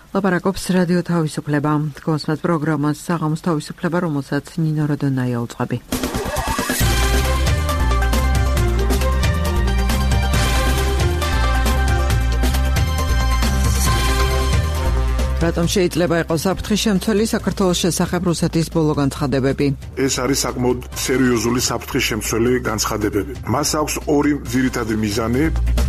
ლაპარაკობს რადიო თავისუფლება. Გოსმათ პროგრამას საღამოს თავისუფლება, რომელსაც ნინო როდონაია უძღვები. რატომ შეიძლება იყოს საფრთხის შემცველი საქართველოს შესახებ რუსეთის ბოლო განცხადებები? ეს არის საკმაოდ სერიოზული საფრთხის შემცველი განცხადებები. მას აქვს ორი ძირითადი მიზანი.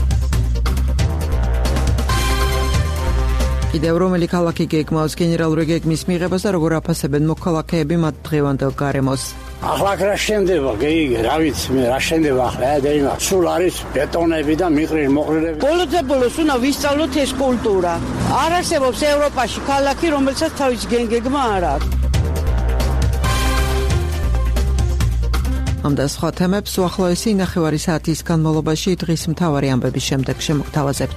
კიდევ რომელი ქალაქი გეგმავს გენერალური გეგმის მიღებას და როგორ აფასებენ მოქალაქეები მათ დღევანდელ გარემოს? ახლა რა შენდება, რა ვიცი მე, რა შენდება ახლა, დეიმა. სულ არის ბეტონები და მოყრილები. ბოლოს უნდა ვისწავლოთ ეს კულტურა. არ არსებობს ევროპაში ქალაქი, რომელსაც თავის გეგმა არ აქვს. ამ და სხვა თემებს უახლოესი ნახევარი საათის განმავლობაში დღის მთავარი ამბების შემდეგ შემოგთავაზებთ.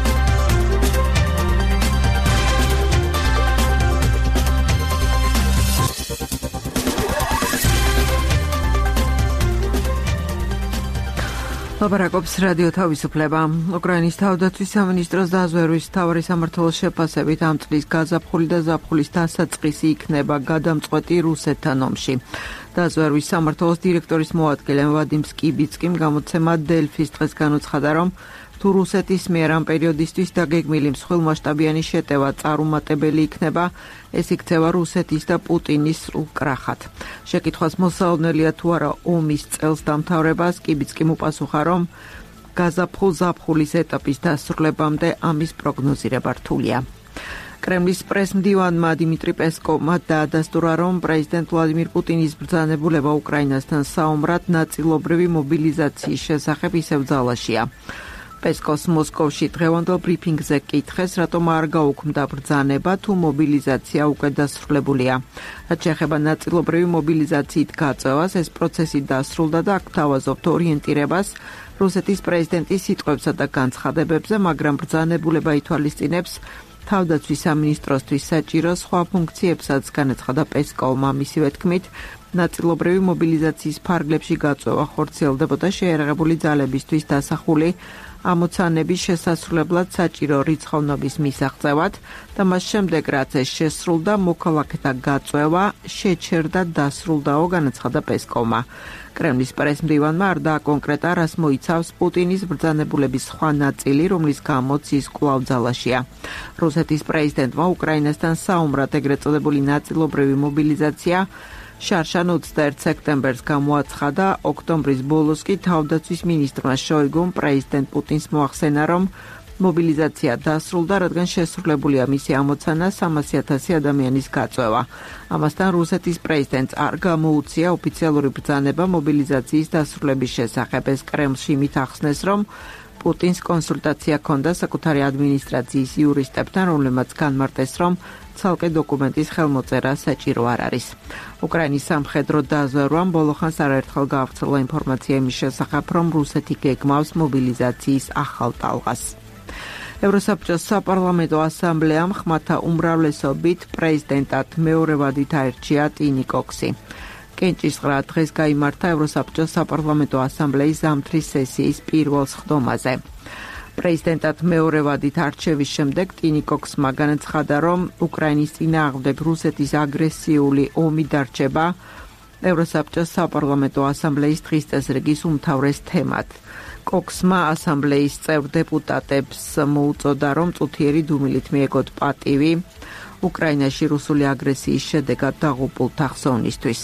ლაპარაკობს რადიო თავისუფლება. უკრაინის თავდაცვის სამინისტროს დაზვერვის მთავარი სამმართველოს შეფასებით ამ წლის გაზაფხული და ზაფხულის დასაწყისი იქნება გადამწყვეტი რუსეთთან ომში. დაზვერვის სამმართველოს დირექტორის მოადგილე ვადიმ სკიბიცკიმ გამოცემა დელფის დღეს განუცხადა, რომ თუ რუსეთის მიერ ამ პერიოდისთვის დაგეგმილი მსხვილმასშტაბიანი შეტევა წარუმატებელი იქნება, ეს იქცევა რუსეთის და პუტინის სრულ კრახად. შეკითხვას მოსალოდნელია თუ არა ომის წელს დამთავრება, სკიბიცკიმ უპასუხა, რომ გაზაფხულ-ზაფხულის ეტაპის დასრულებამდე ამის პროგნოზირება რთულია. კრემლის პრესმდივანმა დიმიტრი პესკოვმა დაადასტურა, რომ პრეზიდენტ ვლადიმირ პუტინის ბრძანებულება უკრაინასთან საომრად ნაწილობრივი მობილიზაციის შესახებ ისევ ძალაშია. პესკოვს მოსკოვში დღევანდელ ბრიფინგზე კითხეს, რატომ არ გაუქმდა ბრძანება, თუ მობილიზაცია უკვე დასრულებულია. რაც შეეხება ნაწილობრივი მობილიზაციით გაწევას, ეს პროცესი დასრულდა და აქ თავაზობთ ორიენტირებას რუსეთის პრეზიდენტის სიტყვებსა და განცხადებებზე, მაგრამ ბრძანებულება ითვალისწინებს თავდაცვის სამინისტროსთვის საჭირო სხვა ფუნქციებსაც, განაცხადა პესკოვმა. მისივე თქმით, ნაწილობრივი მობილიზაციის ფარგლებში გაწევა ხორციელდებოდა შეიარაღებული ძალებისთვის დასახული ამოცანების შესასრულებლად საჭირო რიცხოვნობის მისაღწევად და მას შემდეგ, რაც ეს შესრულდა, მოქალაქეთა გაწევა შეჩერდა დასრულდაო, განაცხადა პესკოვმა. კრემლის პრესმდივანმა არ დააკონკრეტა, რას მოიცავს პუტინის ბრძანებულების სხვა ნაწილი, რომლის გამოც ის კვლავ ძალაშია. რუსეთის პრეზიდენტმა უკრაინასთან საომრად ეგრეთ წოდებული ნაწილობრივი მობილიზაცია შარშან 21 სექტემბერს გამოაცხადა, ოქტომბრის ბოლოს კი თავდაცვის მინისტრმა შოიგუმ პრეზიდენტ პუტინს მოახსენა, რომ მობილიზაცია დასრულდა, რადგან შესრულებულია მისი ამოცანა 300,000 ადამიანის გაწევა. ამასთან რუსეთის პრეზიდენტს არ გამოუცია ოფიციალური ბრძანება მობილიზაციის დასრულების შესახებ. ეს კრემლში იმით ახსნეს, რომ პუტინს კონსულტაცია ჰქონდა საკუთარი ადმინისტრაციის იურისტებთან, რომლებმაც განმარტეს, რომ ცალკე დოკუმენტის ხელმოწერა საჭირო არ არის. უკრაინის სამხედრო დაზვერვამ ბოლოხანს არაერთხელ გაავრცელა ინფორმაცია იმის შესახებ, რომ რუსეთი გეგმავს მობილიზაციის ახალ ტალღას. ევროსაბჭოს საპარლამენტო ასამბლეამ ხმათა უმრავლესობით პრეზიდენტად მეორე ვადით აირჩია ტინი კოქსი. კენჭისყრა დღეს გაიმართა ევროსაბჭოს საპარლამენტო ასამბლეის ზამთრის სესიის პირველ სხდომაზე. პრეზიდენტად მეორე ვადით არჩევის შემდეგ ტინი კოქსმა განაცხადა, რომ უკრაინის წინააღმდეგ რუსეთის აგრესიული ომი დარჩება ევროსაბჭოს საპარლამენტო ასამბლეის დღის წესრიგის უმთავრეს თემად. კოქსმა ასამბლეის წევრ დეპუტატებს მოუწოდა, რომ წუთიერი დუმილით მიეგოთ პატივი უკრაინაში რუსული აგრესიის შედეგად დაღუპულთა ხსოვნისთვის.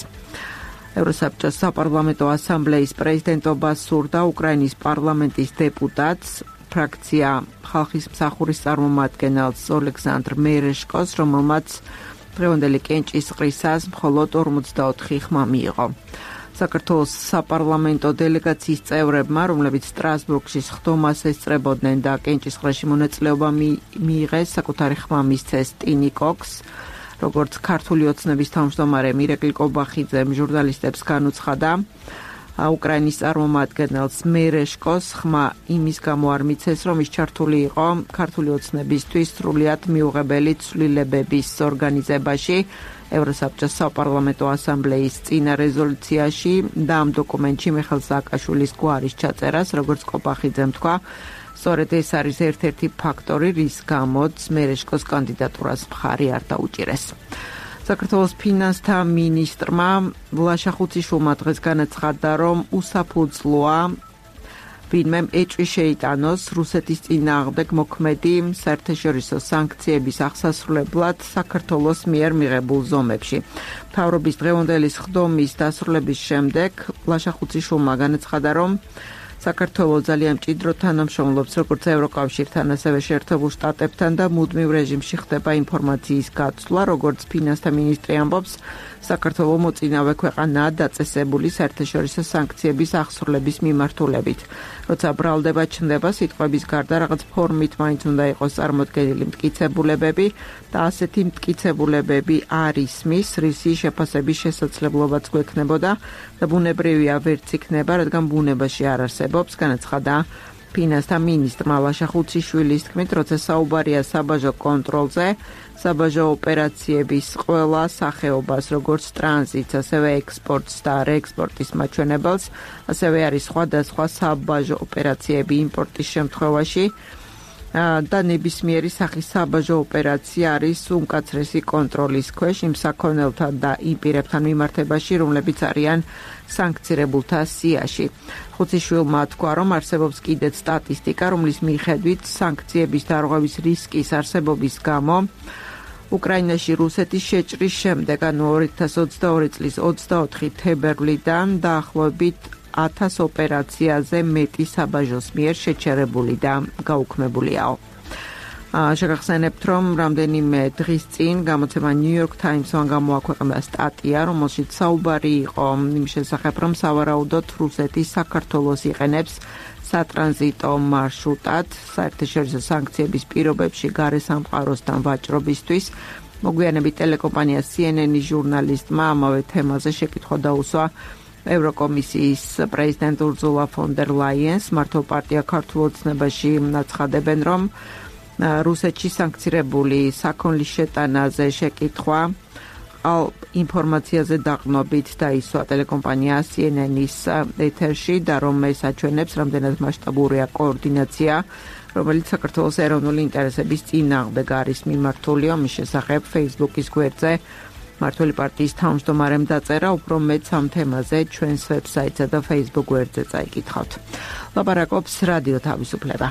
ევროსაბჭოს საპარლამენტო ასამბლეის პრეზიდენტობას სურდა უკრაინის პარლამენტის დეპუტატს, ფრაქცია ხალხის მსახურის წარმომადგენელს ოლექსანდრ მერეშკოს, რომელმაც დღევანდელი კენჭისყრისას მხოლოდ 44 ხმა მიიღო. საქართველოს საპარლამენტო დელეგაციის წევრებმა, რომლებიც სტრასბურგში სხდომას ესწრებოდნენ და კენჭისყრაში მონაწილეობა მიიღეს, საკუთარი ხმა მისცეს ტინი კოქს. როგორც ქართული ოცნების თავმჯდომარე მირეკლი კობახიძემ ჟურნალისტებს განუცხადა, უკრაინის წარმომადგენელს მერეშკოს ხმა იმის გამო არ მიცეს, რომ ის ჩართული იყო ქართული ოცნებისთვის სრულიად მიუღებელი ცვლილებების ორგანიზებაში, ევროსაბჭოს საპარლამენტო ასამბლეის წინა რეზოლუციაში და ამ დოკუმენტში მიხეილ სააკაშვილის გვარის ჩაწერას, როგორც კობახიძემ თქვა, სწორედ ეს არის ერთ-ერთი ფაქტორი, რის გამოც მერეშკოს კანდიდატურას მხარი არ დაუჭირეს. საქართველოს ფინანსთა მინისტრმა ლაშა ხუციშვილმა დღეს განაცხადა, რომ უსაფუძვლოა ვინმე ეჭვი შეიტანოს რუსეთის წინააღმდეგ მოქმედი საერთაშორისო სანქციების აღსასრულებლად საქართველოს მიერ მიღებულ ზომებში. მთავრობის დღევანდელი სხდომის დასრულების შემდეგ ლაშა ხუციშვილმა განაცხადა, რომ საქართველოს ძალიან მჭიდროდ თანამშრომლობს როგორც ევროკავშირთან, ასევე შეერთებულ შტატებთან და მუდმივ რეჟიმში ხდება ინფორმაციის გაცვლა, როგორც ფინანსთა მინისტრი ამბობს, საქართველოს მოწინავე ქვეყანაა დაწესებული საერთაშორისო სანქციების აღსრულების მიმართულებით. როცა ბრალდება ჩნდება, სიტყვების გარდა რაღაც ფორმით მაინც უნდა იყოს წარმოდგენილი მტკიცებულებები და ასეთი მტკიცებულებები არ ისმის, რისი შეფასების შესაძლებლობაც გვექნებოდა და ბუნებრივია ვერც იქნება, რადგან ბუნებაში არ არსებობს, განაცხადა ფინანსთა მინისტრმა ლაშა ხუციშვილის თქმით, როცა საუბარია საბაჟო კონტროლზე, საბაჟო ოპერაციების ყველა სახეობას, როგორც ტრანზიტს, ასევე ექსპორტს და რეექსპორტის მაჩვენებელს, ასევე არის სხვადასხვა საბაჟო ოპერაციები იმპორტის შემთხვევაში და ნებისმიერი სახის საბაჟო ოპერაცია არის უმკაცრესი კონტროლის ქვეშ იმ საქონელთან და იმ პირებთან მიმართებაში, რომლებიც არიან სანქცირებულთა სიაში. ხუციშვილმა თქვა, რომ არსებობს კიდეც სტატისტიკა, რომლის მიხედვით სანქციების დარღვევის რისკის არსებობის გამო უკრაინაში რუსეთის შეჭრის შემდეგ, ანუ 2022 წლის 24 თებერვლიდან დაახლოებით 1000 ოპერაციაზე მეტი საბაჟოს მიერ შეჩერებული და გაუქმებულიაო. შეგახსენებთ, რომ რამდენიმე დღის წინ გამოცემა New York Times-მა გამოაქვეყნა სტატია, რომელშიც საუბარი იყო იმ შესახებ, რომ სავარაუდოდ რუსეთი საქართველოს იყენებს სატრანზიტო მარშრუტად საერთაშორისო სანქციების პირობებში გარე სამყაროსთან ვაჭრობისთვის. მოგვიანებით ტელეკომპანია CNN-ის ჟურნალისტმა ამავე თემაზე შეკითხვა დაუსვა ევროკომისიის პრეზიდენტ ურზულა ფონ დერ ლაიენს. მართლ პარტია ქართულ ოცნებაში აცხადებენ, რომ რუსეთში სანქცირებული საქონლის შეტანაზე შეკითხვა ინფორმაციაზე დაყნობით დაისვა ტელეკომპანია CNN-ის ეთერში და რომ ეს აჩვენებს, რამდენად მასშტაბურია კოორდინაცია, რომელიც საქართველოს ეროვნული ინტერესების წინააღმდეგ არის მიმართული. ამის შესახებ Facebook-ის გვერდზე მართული პარტიის თავმჯდომარემ დაწერა, უფრო მეც ამ თემაზე ჩვენს ვებსაიტსა და Facebook გვერდზე წაიკითხავთ. ლაპარაკობს რადიო თავისუფლება.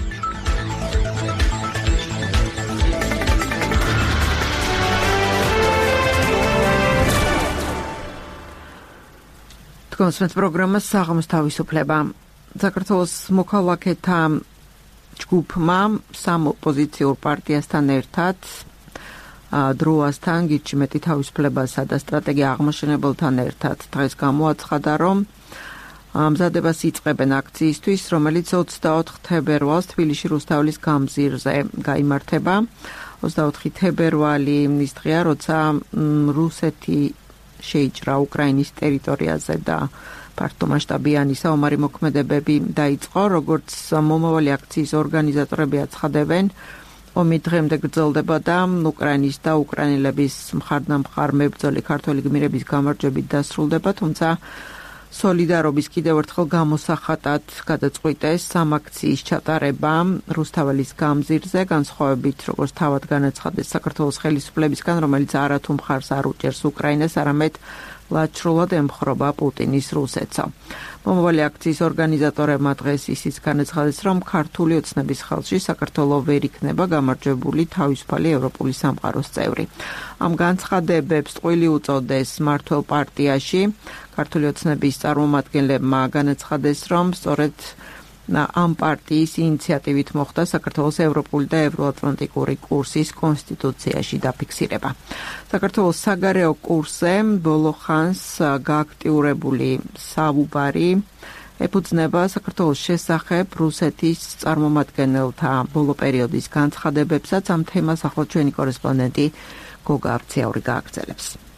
თქვენს პროგრამას საღამოს თავისუფლება. საქართველოს მოქალაქეთა ჯგუფმა სამ ოპოზიციურ პარტიასთან ერთად დროასთან, გირჩი მეტი თავისუფლებასა და სტრატეგია აღმაშენებელთან ერთად დღეს გამოაცხადა, რომ მზადებას იწყებენ აქციისთვის, რომელიც 24 თებერვალს თბილისში რუსთაველის გამზირზე გაიმართება. 24 თებერვალი ის დღეა, როცა რუსეთი შეიჭრა უკრაინის ტერიტორიაზე და ფართომასშტაბიანი საომარი მოქმედებები დაიწყო, როგორც მომავალი აქციის ორგანიზატორები აცხადებენ, ომი დღემდე გრძელდება და უკრაინის და უკრაინელების მხარდამხარ მებრძოლი ქართველი გმირების გამარჯვებით დასრულდება, თუმცა სოლიდარობის კიდევ ერთხელ გამოსახატად გადაწყვიტეს სამ აქციის ჩატარება რუსთაველის გამზირზე, განსხვავებით როგორც თავად განაცხადეს საქართველოს ხელისუფლებისგან, რომელიც არათუ მხარს არ უჭერს უკრაინას, არამედ ლაჩრულად ემხრობა პუტინის რუსეთსა. მომავალი აქციის ორგანიზატორებმა დღეს ისიც განაცხადეს, რომ ქართული ოცნების ხელში საქართველო ვერ იქნება გამარჯვებული თავისუფალი ევროპული სამყაროს წევრი. ამ განცხადებებს ტყვილი უწოდეს მართლ პარტიაში. ქართული ოცნების წარმომადგენლებმა განაცხადეს, რომ სწორედ ამ პარტიის ინიციატივით მოხდა საქართველოს ევროპული და ევროატლანტიკური კურსის კონსტიტუციაში დაფიქსირება. საქართველოს საგარეო კურსზე ბოლო ხანს გააქტიურებული საუბარი ეფუძნება საქართველოს შესახებ რუსეთის წარმომადგენელთა ბოლო პერიოდის განცხადებებსაც. ამ თემას ახლა ჩვენი კორესპონდენტი გოგა აბციაური გააგრძელებს.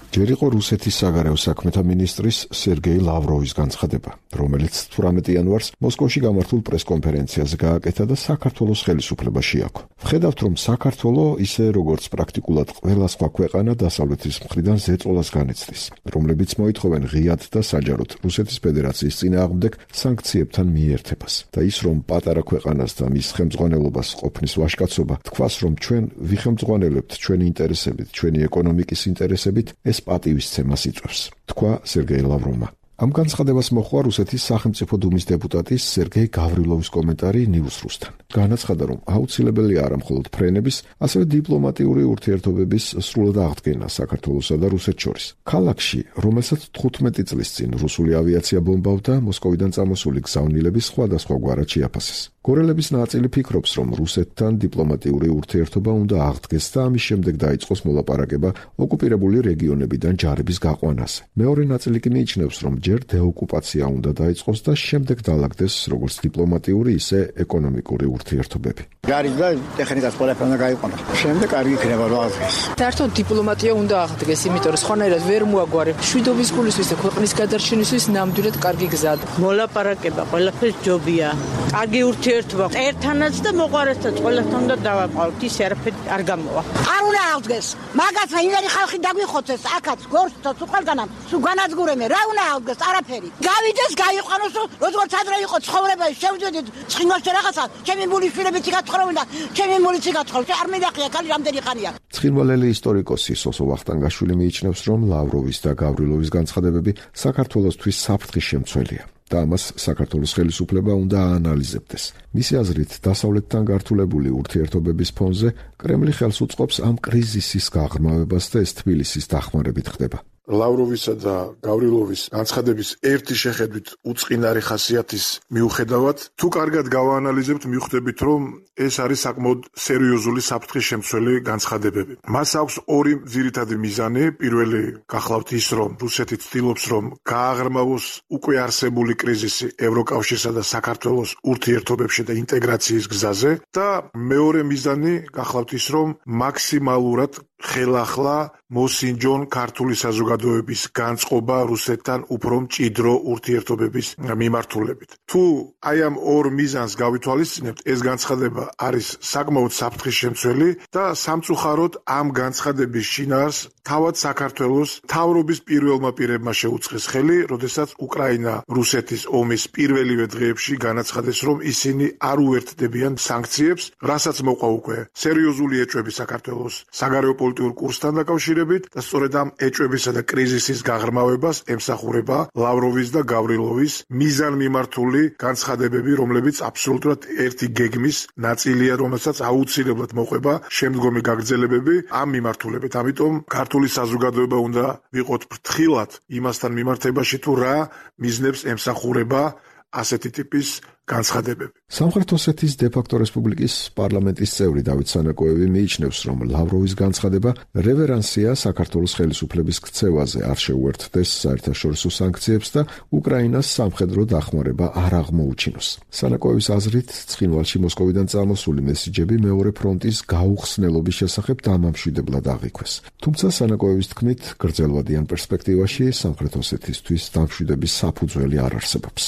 ჯერ იყო რუსეთის საგარეო საქმეთა მინისტრის სერგეი ლავროვის განცხადება, რომელიც 18 იანვარს მოსკოვში გამართულ პრესკონფერენციაზე გააკეთა და საქართველოს ხელისუფლება შეაქო. ვხედავთ, რომ საქართველო ისე როგორც პრაქტიკულად ყველა სხვა ქვეყანა დასავლეთის მხრიდან ზეწოლას განიცდის, რომლებიც მოითხოვენ ღიად და საჯაროდ რუსეთის ფედერაციის წინააღმდეგ სანქციებთან მიერთებას. და ის, რომ პატარა ქვეყანას და მის ხელმძღვანელობას ყოფნის ვაჟკაცობა თქვას, რომ ჩვენ ვიხელმძღვანელებთ ჩვენი ინტერესებით, ჩვენი ეკონომიკის ინტერესებით, ეს პატივისცემას იწვევს, თქვა სერგეი ლავროვმა. ამ განცხადებას მოჰყვა რუსეთის სახელმწიფო დუმის დეპუტატის სერგეი გავრილოვის კომენტარი News.ru-სთან. განაცხადა, რომ აუცილებელია არა მხოლოდ ფრენების, ასევე დიპლომატიური ურთიერთობების სრულად აღდგენა საქართველოსა და რუსეთს შორის. ქალაქში, რომელსაც 15 წლის წინ რუსული ავიაცია ბომბავდა, მოსკოვიდან წამოსული გზავნილები სხვადასხვაგვარად შეაფასეს. გორელების ნაწილი ფიქრობს, რომ რუსეთთან დიპლომატიური ურთიერთობა უნდა აღდგეს და ამის შემდეგ დაიწყოს მოლაპარაკება ოკუპირებული რეგიონებიდან ჯარების გაყვანაზე. მეორე ნაწილი კი მიიჩნევს, რომ ჯერ დეოკუპაცია უნდა დაიწყოს და შემდეგ დაალაგდეს როგორც დიპლომატიური, ისე ეკონომიკური ურთიერთობები. გარის და ტექნიკას ყველაფერი უნდა გაიყვანოს. შემდეგ კარგი იქნება რა აღდგეს. საერთოდ დიპლომატია უნდა აღდგეს, იმიტომ რომ სხვანაირად ვერ მოაგვარებ შვიდობის გულისთვის და ქვეყნის გადარჩენისთვის ნამდვილად კარგი გზაა. მოლაპარაკება ყველაფერს ჯობია. კარგი ურთიერთობა ერთანაც და მოყვარესთან ყველასთან უნდა დავაყავთ, ის არაფერი არ გამოვა. არ უნდა აღდგეს. მაგაცა იმერი ხალხი დაგვიხოცეს, აქაც გორსთო ყველგანამ, სულ განადგურებენ, რა უნდა აღდგეს, არაფერი. გავიდეს, გაიყვანოს, როგორც ადრე იყო ცხოვრება, შევძვედით ცხინვალში რაღაცა, ჩემი მულიშვილები ციგაცხოვრობენ და ჩემი მულიცი გაცხოვრობ. არ მიდახია ქალი რამდენი ხანია. ცხინვალელი ისტორიკოსი სოსო ვახტანგაშვილი მიიჩნევს, რომ ლავროვის და გავრილოვის განცხადებები საქართველოსთვის საფრთხის შემცველია. და ამას საქართველოს ხელისუფლება უნდა აანალიზებდეს. მისი აზრით, დასავლეთთან გართულებული ურთიერთობების ფონზე კრემლი ხელს უწყობს ამ კრიზისის გაღრმავებას და ეს თბილისის დახმარებით ხდება. ლავროვისა და გავრილოვის განცხადების ერთი შეხედვით უწყინარი ხასიათის მიუხედავად, თუ კარგად გავაანალიზებთ, მივხვდებით, რომ ეს არის საკმაოდ სერიოზული საფრთხის შემცველი განცხადებები. მას აქვს ორი ძირითადი მიზანი. პირველი გახლავთ ის, რომ რუსეთი ცდილობს, რომ გააღრმავოს უკვე არსებული კრიზისი ევროკავშირსა და საქართველოს ურთიერთობებში და ინტეგრაციის გზაზე და მეორე მიზანი გახლავთ ის, რომ მაქსიმალურად ხელახლა მოსინჯონ ქართული საზოგადოების განწყობა რუსეთთან უფრო მჭიდრო ურთიერთობების მიმართულებით. თუ აი ამ ორ მიზანს გავითვალისწინებთ, ეს განცხადება არის საკმაოდ საფრთხის შემცველი და სამწუხაროდ ამ განცხადების შინაარს თავად საქართველოს მთავრობის პირველმა პირებმა შეუწყეს ხელი, როდესაც უკრაინა რუსეთის ომის პირველივე დღეებში განაცხადეს, რომ ისინი არ უერთდებიან სანქციებს, რასაც მოყვა უკვე სერიოზული ეჭვები საქართველოს საგარეო პოლიტიკურ კურსთან დაკავშირებით და სწორედ ამ ეჭვებისა და კრიზისის გაღრმავებას ემსახურება ლავროვის და გავრილოვის მიზანმიმართული განცხადებები, რომლებიც აბსოლუტურად ერთი გეგმის ნაწილია, რომელსაც აუცილებლად მოყვება შემდგომი გაგრძელებები ამ მიმართულებით. ამიტომ ქართული საზოგადოება უნდა ვიყოთ ფრთხილად იმასთან მიმართებაში, თუ რა მიზნებს ემსახურება ასეთი ტიპის განცხადებები. სამხრეთ ოსეთის დე-ფაქტო რესპუბლიკის პარლამენტის წევრი დავით სანაკოევი მიიჩნევს, რომ ლავროვის განცხადება რევერანსია საქართველოს ხელისუფლების ქცევაზე არ შეუერთდეს საერთაშორისო სანქციებს და უკრაინას სამხედრო დახმარება არ აღმოუჩინოს. სანაკოევის აზრით, ცხინვალში მოსკოვიდან წამოსული მესიჯები მეორე ფრონტის გაუხსნელობის შესახებ დამამშვიდებლად აღიქვეს. თუმცა სანაკოევის თქმით, გრძელვადიან პერსპექტივაში სამხრეთ ოსეთისთვის დამშვიდების საფუძველი არ არსებობს.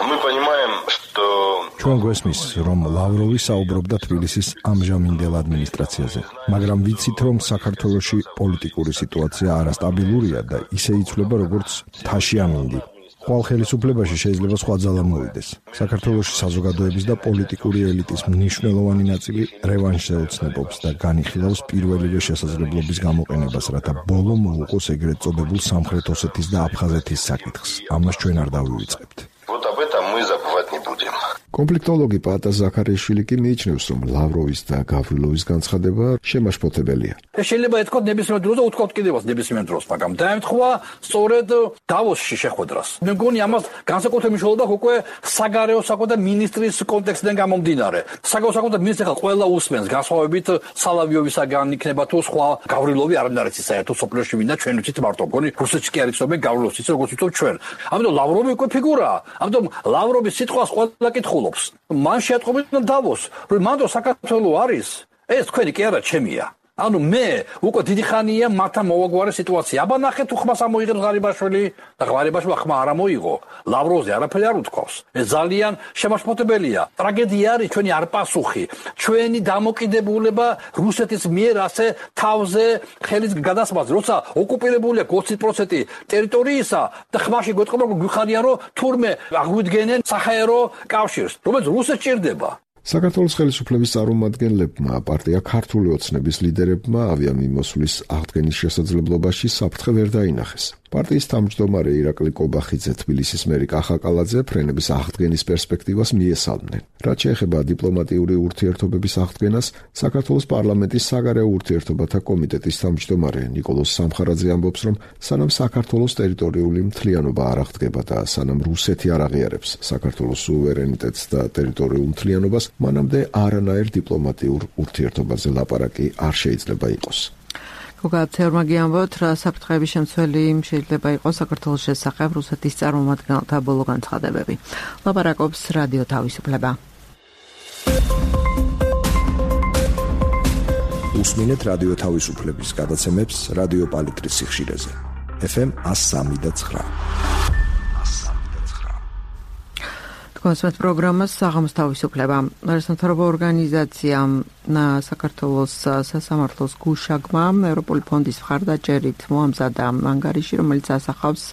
ჩვენ გვესმის, რომ ლავროვი საუბრობდა თბილისის ამჟამინდელ ადმინისტრაციაზე, მაგრამ ვიცით, რომ საქართველოში პოლიტიკური სიტუაცია არასტაბილურია და ისე იცვლება, როგორც თაში ამინდი. ხვალ ხელისუფლებაში შეიძლება სხვა ძალა მოვიდეს. საქართველოში საზოგადოების და პოლიტიკური ელიტის მნიშვნელოვანი ნაწილი რევანშზე ოცნებობს და განიხილავს პირველივე შესაძლებლობის გამოყენებას, რათა ბოლო მოუყოს ეგრეთ წოდებულ სამხრეთ ოსეთის და აფხაზეთის საკითხს. ამას ჩვენ არ დავივიწყებთ. კონფლიქტოლოგი პატა ზაქარიაშვილი კი მიიჩნევს, რომ ლავროვის და გავრილოვის განცხადება შემაშფოთებელია. შეიძლება ეთქოთ ნებისმიერ დროს და უთქვათ კიდევაც ნებისმიერ დროს, მაგრამ დაემთხვა სწორედ დავოსში შეხვედრას. მე მგონი ამას განსაკუთრებით მნიშვნელობა უკვე საგარეო საქმეთა მინისტრის კონტექსტიდან გამომდინარე. საგარეო საქმეთა მინისტრი ხა ყველა უსმენს, განსხვავებით სალავიოვისაგან იქნება თუ სხვა. გავრილოვი არ არის საერთოდ სოფლიოში მინდა ჩვენ ვიცით მარტო. მგონი რუსეთში კი არ იცნობენ გავრილოვს, ისე როგორც იცნობ ჩვენ. ამიტომ ლავროვი უკვე ფიგურაა. ამიტომ ლავროვის სიტყვას ყველა კითხულობს. მან შეატყობინა დავოს, რომ მანდ საქართველოს არის, ეს თქვენი კი არა, ჩემია. ანუ მე უკვე დიდი ხანია მათთან მოვაგვარე სიტუაცია. აბა ნახეთ თუ ხმას ამოიღებს ღარიბაშვილი და ღარიბაშვილი ხმა არ ამოიღო. ლავროვზე არაფერი არ უთქვავს. ეს ძალიან შემაშფოთებელია. ტრაგედია არის ჩვენი არპასუხი, ჩვენი დამოკიდებულება რუსეთის მიერ ასე თავზე ხელის გადასმაზე, როცა ოკუპირებულია 20% ტერიტორიისა და ხმაში გვეტყობა რომ გვიხარია რომ თურმე აღვიდგენენ საჰაერო კავშირს, რომელიც რუსეთს ჭირდება. საქართველოს ხელისუფლების წარმომადგენლებმა პარტია ქართული ოცნების ლიდერებმა ავიამიმოსვლის აღდგენის შესაძლებლობაში საფრთხე ვერ დაინახეს. პარტიის თავმჯდომარე ირაკლი კობახიძე, თბილისის მერი კახაკალაძე ფრენების აღდგენის პერსპექტივას მიესალმნენ. რაც შეეხება დიპლომატიური ურთიერთობების აღდგენას, საქართველოს პარლამენტის საგარეო ურთიერთობათა კომიტეტის თავმჯდომარე ნიკოლოზ სამხარაძე ამბობს, რომ სანამ საქართველოს ტერიტორიული მთლიანობა არ აღდგება და სანამ რუსეთი არ აღიარებს საქართველოს სუვერენიტეტს და ტერიტორიულ მთლიანობას, მანამდე არანაირ დიპლომატიურ ურთიერთობაზე ლაპარაკი არ შეიძლება იყოს. გოგაცეურმა გიამბოთ, რა საფრთხეების შემცველი შეიძლება იყოს საქართველოს შესახებ რუსეთის წარმომადგენელთა ბოლო განცხადებები. ლაპარაკობს რადიო თავისუფლება. უსმინეთ რადიო თავისუფლების გადაცემებს რადიო პალიტრის სიხშირეზე. FM 103.9. კონსერტ პროგრამას საღამოს თავისუფლება. რესპუბლიკურ ორგანიზაციამ საქართველოს სასამართლოს გუშაგმა ევროპული ფონდის მხარდაჭერით მოამზადა ანგარიში, რომელიც ასახავს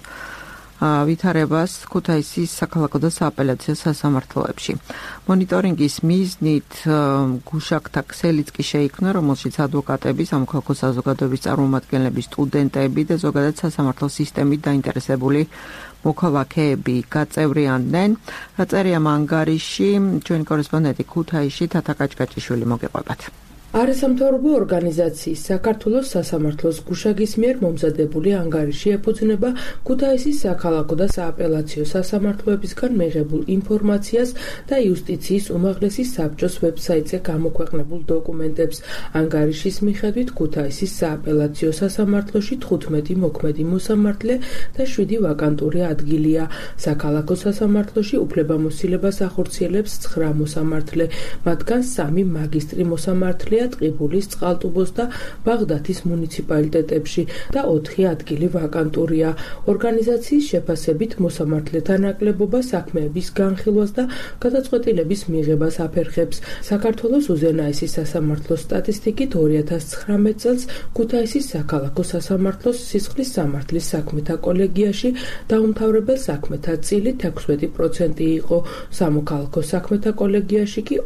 ვითარებას ქუთაისის საქალაქო და სააპელაციო სასამართლოებში. მონიტორინგის მიზნით გუშაგთა ქსელიც კი შეიქმნა, რომელშიც ადვოკატები, სამოქალაქო საზოგადოების წარმომადგენლები, სტუდენტები და ზოგადად სასამართლო სისტემით დაინტერესებული მოქალაქეები გაწევრიანდნენ. რაწერია ანგარიში, ჩვენი კორესპონდენტი ქუთაისში თათა კაჭკაჭიშვილი მოგეყვებათ. არასამთავრობო ორგანიზაციის საქართველოს სასამართლოს გუშაგის მიერ მომზადებული ანგარიში ეფუძნება ქუთაისის საქალაქო და სააპელაციო სასამართლოებისგან მიღებულ ინფორმაციას და იუსტიციის უმაღლესი საბჭოს ვებსაიტზე გამოქვეყნებულ დოკუმენტებს. ანგარიშის მიხედვით ქუთაისის სააპელაციო სასამართლოში 15 მოქმედი მოსამართლე და 7 ვაკანტური ადგილია. საქალაქო სასამართლოში უფლებამოსილებას ახორციელებს 9 მოსამართლე, მათგან 3 მაგისტრი მოსამართლე ტყიბულის, წყალტუბოს და ბაღდათის მუნიციპალიტეტებში და 4 ადგილი ვაკანტურია. ორგანიზაციის შეფასებით მოსამართლეთა ნაკლებობა საქმეების განხილვას და გადაწყვეტილების მიღებას აფერხებს. საქართველოს უზენაესი სასამართლოს სტატისტიკით 2019 წელს ქუთაისის საქალაქო სასამართლოს სისხლის სამართლის საქმეთა კოლეგიაში დაუმთავრებელ საქმეთა წილი 16% იყო, სამოქალაქო საქმეთა კოლეგიაში კი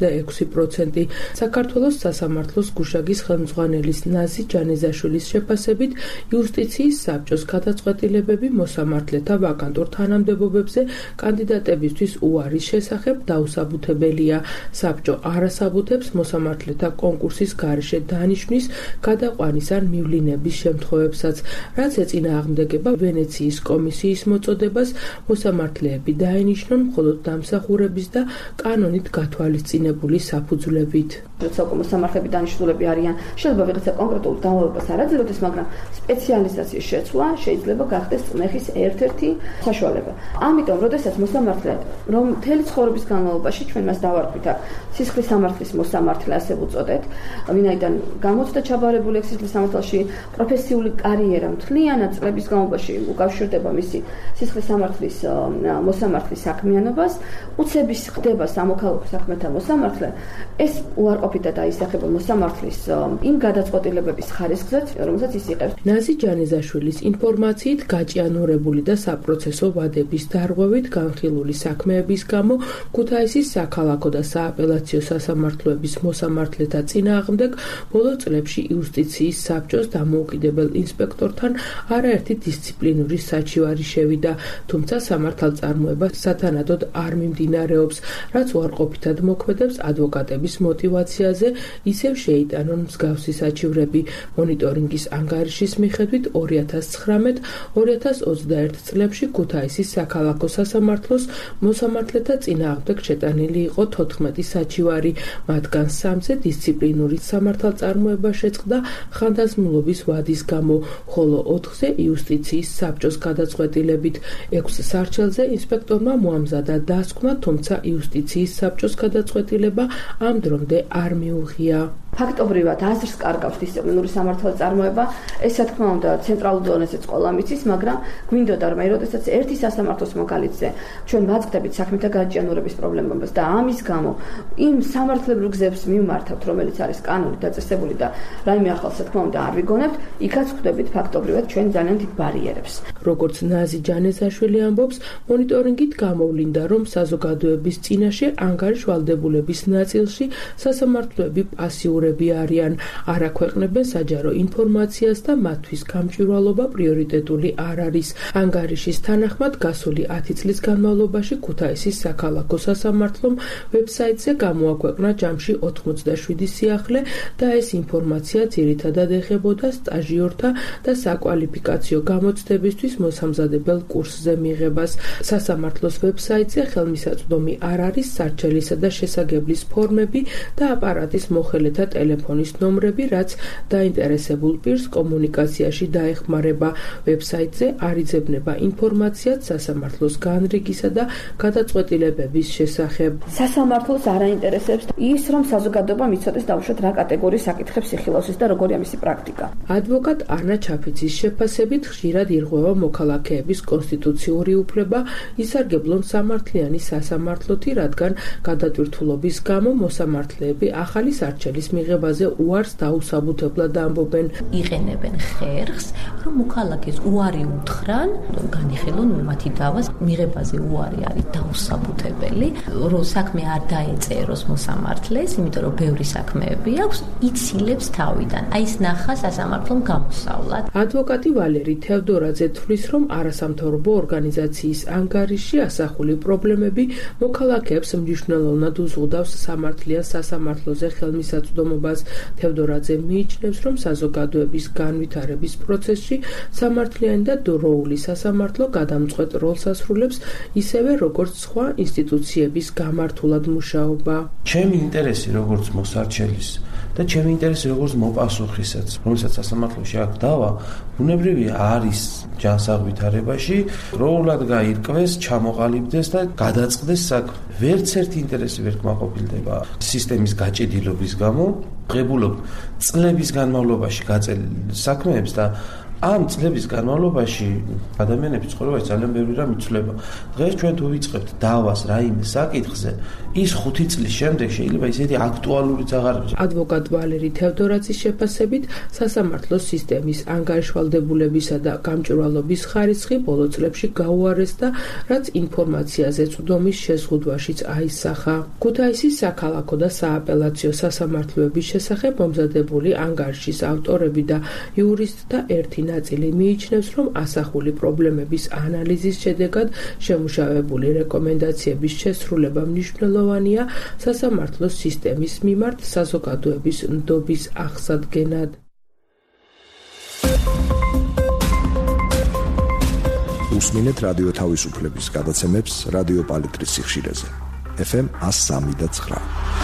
46%. საქართველოს სასამართლოს გუშაგის ხელმძღვანელის ნაზი ჯანეზაშვილის შეფასებით იუსტიციის საბჭოს გადაწყვეტილებები მოსამართლეთა ვაკანტურ თანამდებობებზე კანდიდატებისთვის უარის შესახებ დაუსაბუთებელია. საბჭო არასაბუთებს მოსამართლეთა კონკურსის გარეშე დანიშვნის, გადაყვანის ან მივლინების შემთხვევებსაც, რაც ეწინააღმდეგება ვენეციის კომისიის მოწოდებას მოსამართლეები დაენიშნონ მხოლოდ დამსახურების და კანონით გათვალისწინებული საფუძვლებით. მოსამართლეები დანიშნულები არიან, შეიძლება ვიღაცა კონკრეტულ განმავლობას არ აძლევდეს, მაგრამ სპეციალიზაციის შეცვლა შეიძლება გახდეს წნეხის ერთ-ერთი საშუალება. ამიტომ, როდესაც მოსამართლე, რომ მთელი ცხოვრების განმავლობაში ჩვენ მას დავარქვით აქ სისხლის სამართლის მოსამართლე ასე ვუწოდეთ, ვინაიდან გამოჩნდა ჩაბარებული სისხლის სამართალში პროფესიული კარიერა მთლიანად წლების განმავლობაში უკავშირდება მისი სისხლის სამართლის მოსამართლის საქმიანობას, უცების ხდება სამოქალაქო საქმეთა მოსამართლე, ეს უარყოფით და დაისახება მოსამართლის იმ გადაწყვეტილებების ხარისხზეც, რომელსაც ის იღებს. ნაზი ჯანეზაშვილის ინფორმაციით გაჭიანურებული და საპროცესო ვადების დარღვევით განხილული საქმეების გამო ქუთაისის საქალაქო და სააპელაციო სასამართლოების მოსამართლეთა წინააღმდეგ ბოლო წლებში იუსტიციის საბჭოს დამოუკიდებელ ინსპექტორთან არაერთი დისციპლინური საჩივარი შევიდა, თუმცა სამართალწარმოება სათანადოდ არ მიმდინარეობს, რაც უარყოფითად მოქმედებს ადვოკატების мотивაციაზე, ისევ შეიტანონ მსგავსი საჩივრები. მონიტორინგის ანგარიშის მიხედვით 2019-2021 წლებში ქუთაისის საქალაქო სასამართლოს მოსამართლეთა წინააღმდეგ შეტანილი იყო 14 საჩივარი, მათგან 3-ზე დისციპლინური სამართალწარმოება შეწყდა ხანდაზმულობის ვადის გამო, ხოლო 4-ზე იუსტიციის საბჭოს გადაწყვეტილებით. 6 სარჩელზე ინსპექტორმა მოამზადა დასკვნა, თუმცა იუსტიციის საბჭოს გადაწყვეტილება ამ დრომდე არ მიუღია. ფაქტობრივად აზრს კარგავს დისციპლინური სამართლის წარმოება. ეს რა თქმა უნდა ცენტრალურ დონეზეც ყველა მიცის, მაგრამ გვინდოდა რომ როდესაც ერთი სასამართლოს მაგალითზე ჩვენ ვაწყდებით საქმეთა გაჯანურების პრობლემას და ამის გამო იმ სამართლებრივ გზებს მიმართავთ, რომელიც არის კანონით დაწესებული და რაიმე ახალს რა თქმა უნდა არ ვიგონებთ, იქაც ხვდებით ფაქტობრივად ჩვენ ძალიან დიდ ბარიერებს. როგორც ნაზი ჯანეზაშვილი ამბობს, მონიტორინგით გამოვლინდა, რომ საზოგადოების წინაშე ანგარიშ ვალდებულების ნაწილში სასამართლოები პასიურები არიან, არ აქვეყნებენ საჯარო ინფორმაციას და მათთვის გამჭვირვალობა პრიორიტეტული არ არის. ანგარიშის თანახმად გასული 10 წლის განმავლობაში ქუთაისის საქალაქო სასამართლომ ვებსაიტზე გამოაქვეყნა ჯამში 87 სიახლე და ეს ინფორმაცია ძირითადად ეხებოდა სტაჟიორთა და საკვალიფიკაციო გამოცდებისთვის მოსამზადებელ კურსზე მიღებას. სასამართლოს ვებსაიტზე ხელმისაწვდომი არ არის სარჩელისა და შესაგებლის ფორმები და აპარატის მოხელეთა ტელეფონის ნომრები, რაც დაინტერესებულ პირს კომუნიკაციაში დაეხმარება. ვებსაიტზე არ იძებნება ინფორმაციაც სასამართლოს განრიგისა და გადაწყვეტილებების შესახებ. სასამართლოს არ აინტერესებს ის, რომ საზოგადოებამ იცოდეს დაუშვათ რა კატეგორიის საკითხებს იხილავსის და როგორია მისი პრაქტიკა. ადვოკატ ანა ჩაფიცის შეფასებით ხშირად ირღვევა მოქალაქეების კონსტიტუციური უფლება ისარგებლონ სამართლიანი სასამართლოთი, რადგან გადატვირთულობის გამო მოსამართლეები ახალი სარჩელის მიღებაზე უარს დაუსაბუთებლად ამბობენ. იყენებენ ხერხს, რომ მოქალაქეს უარი უთხრან, განიხილონ მათი დავას მიღებაზე უარი არის დაუსაბუთებელი, რომ საქმე არ დაეწეროს მოსამართლეს, იმიტომ რომ ბევრი საქმეები აქვს, იცილებს თავიდან. აი ეს ნახა სასამართლომ გამოსავლად. ადვოკატი ვალერი თევდორაძე თვლის, რომ არასამთავრობო ორგანიზაციის ანგარიში ასახული პრობლემები მოქალაქეებს მნიშვნელოვნად უზღუდავს სამართლიან სასამართლოზე ხელმისაწვდომობას. თევდორაძე მიიჩნევს, რომ საზოგადოების განვითარების პროცესში სამართლიანი და დროული სასამართლო გადამწყვეტ როლს ასრულებს, ისევე როგორც სხვა ინსტიტუციების გამართულად მუშაობა. ჩემი ინტერესი როგორც მოსარჩელის და ჩემი ინტერესი როგორც მოპასუხისაც, რომელსაც სასამართლოში აქვს დავა, ბუნებრივია არის ჯანსაღვითარებაში, როულად გაირკვეს, ჩამოყალიბდეს და გადაწყდეს საქმე. ვერც ერთი ინტერესი ვერ კმაყოფილდება სისტემის გაჭედილობის გამო, ღებულობ წლების განმავლობაში გაწელილ საქმეებს და ამ წლების განმავლობაში ადამიანების ცხოვრებაში ძალიან ბევრი რამ იცვლება. დღეს ჩვენ თუ ვიწყებთ დავას რაიმე საკითხზე, ის 5 წლის შემდეგ შეიძლება ისეთი აქტუალურიც აღარ იყოს. ადვოკატ ვალერი თევდორაძის შეფასებით, სასამართლოს სისტემის ანგარიშვალდებულებისა და გამჭვირვალობის ხარისხი ბოლო წლებში გაუარესდა, რაც ინფორმაციაზე წვდომის შეზღუდვაშიც აისახა. ქუთაისის საქალაქო და სააპელაციო სასამართლოების შესახებ მომზადებული ანგარიშის ავტორები და იურისტთა ერთი ნაწილი მიიჩნევს, რომ ასახული პრობლემების ანალიზის შედეგად შემუშავებული რეკომენდაციების შესრულება მნიშვნელოვანია სასამართლოს სისტემის მიმართ საზოგადოების ნდობის აღსადგენად. უსმინეთ რადიო თავისუფლების გადაცემებს რადიო პალიტრის სიხშირეზე. FM 103.9.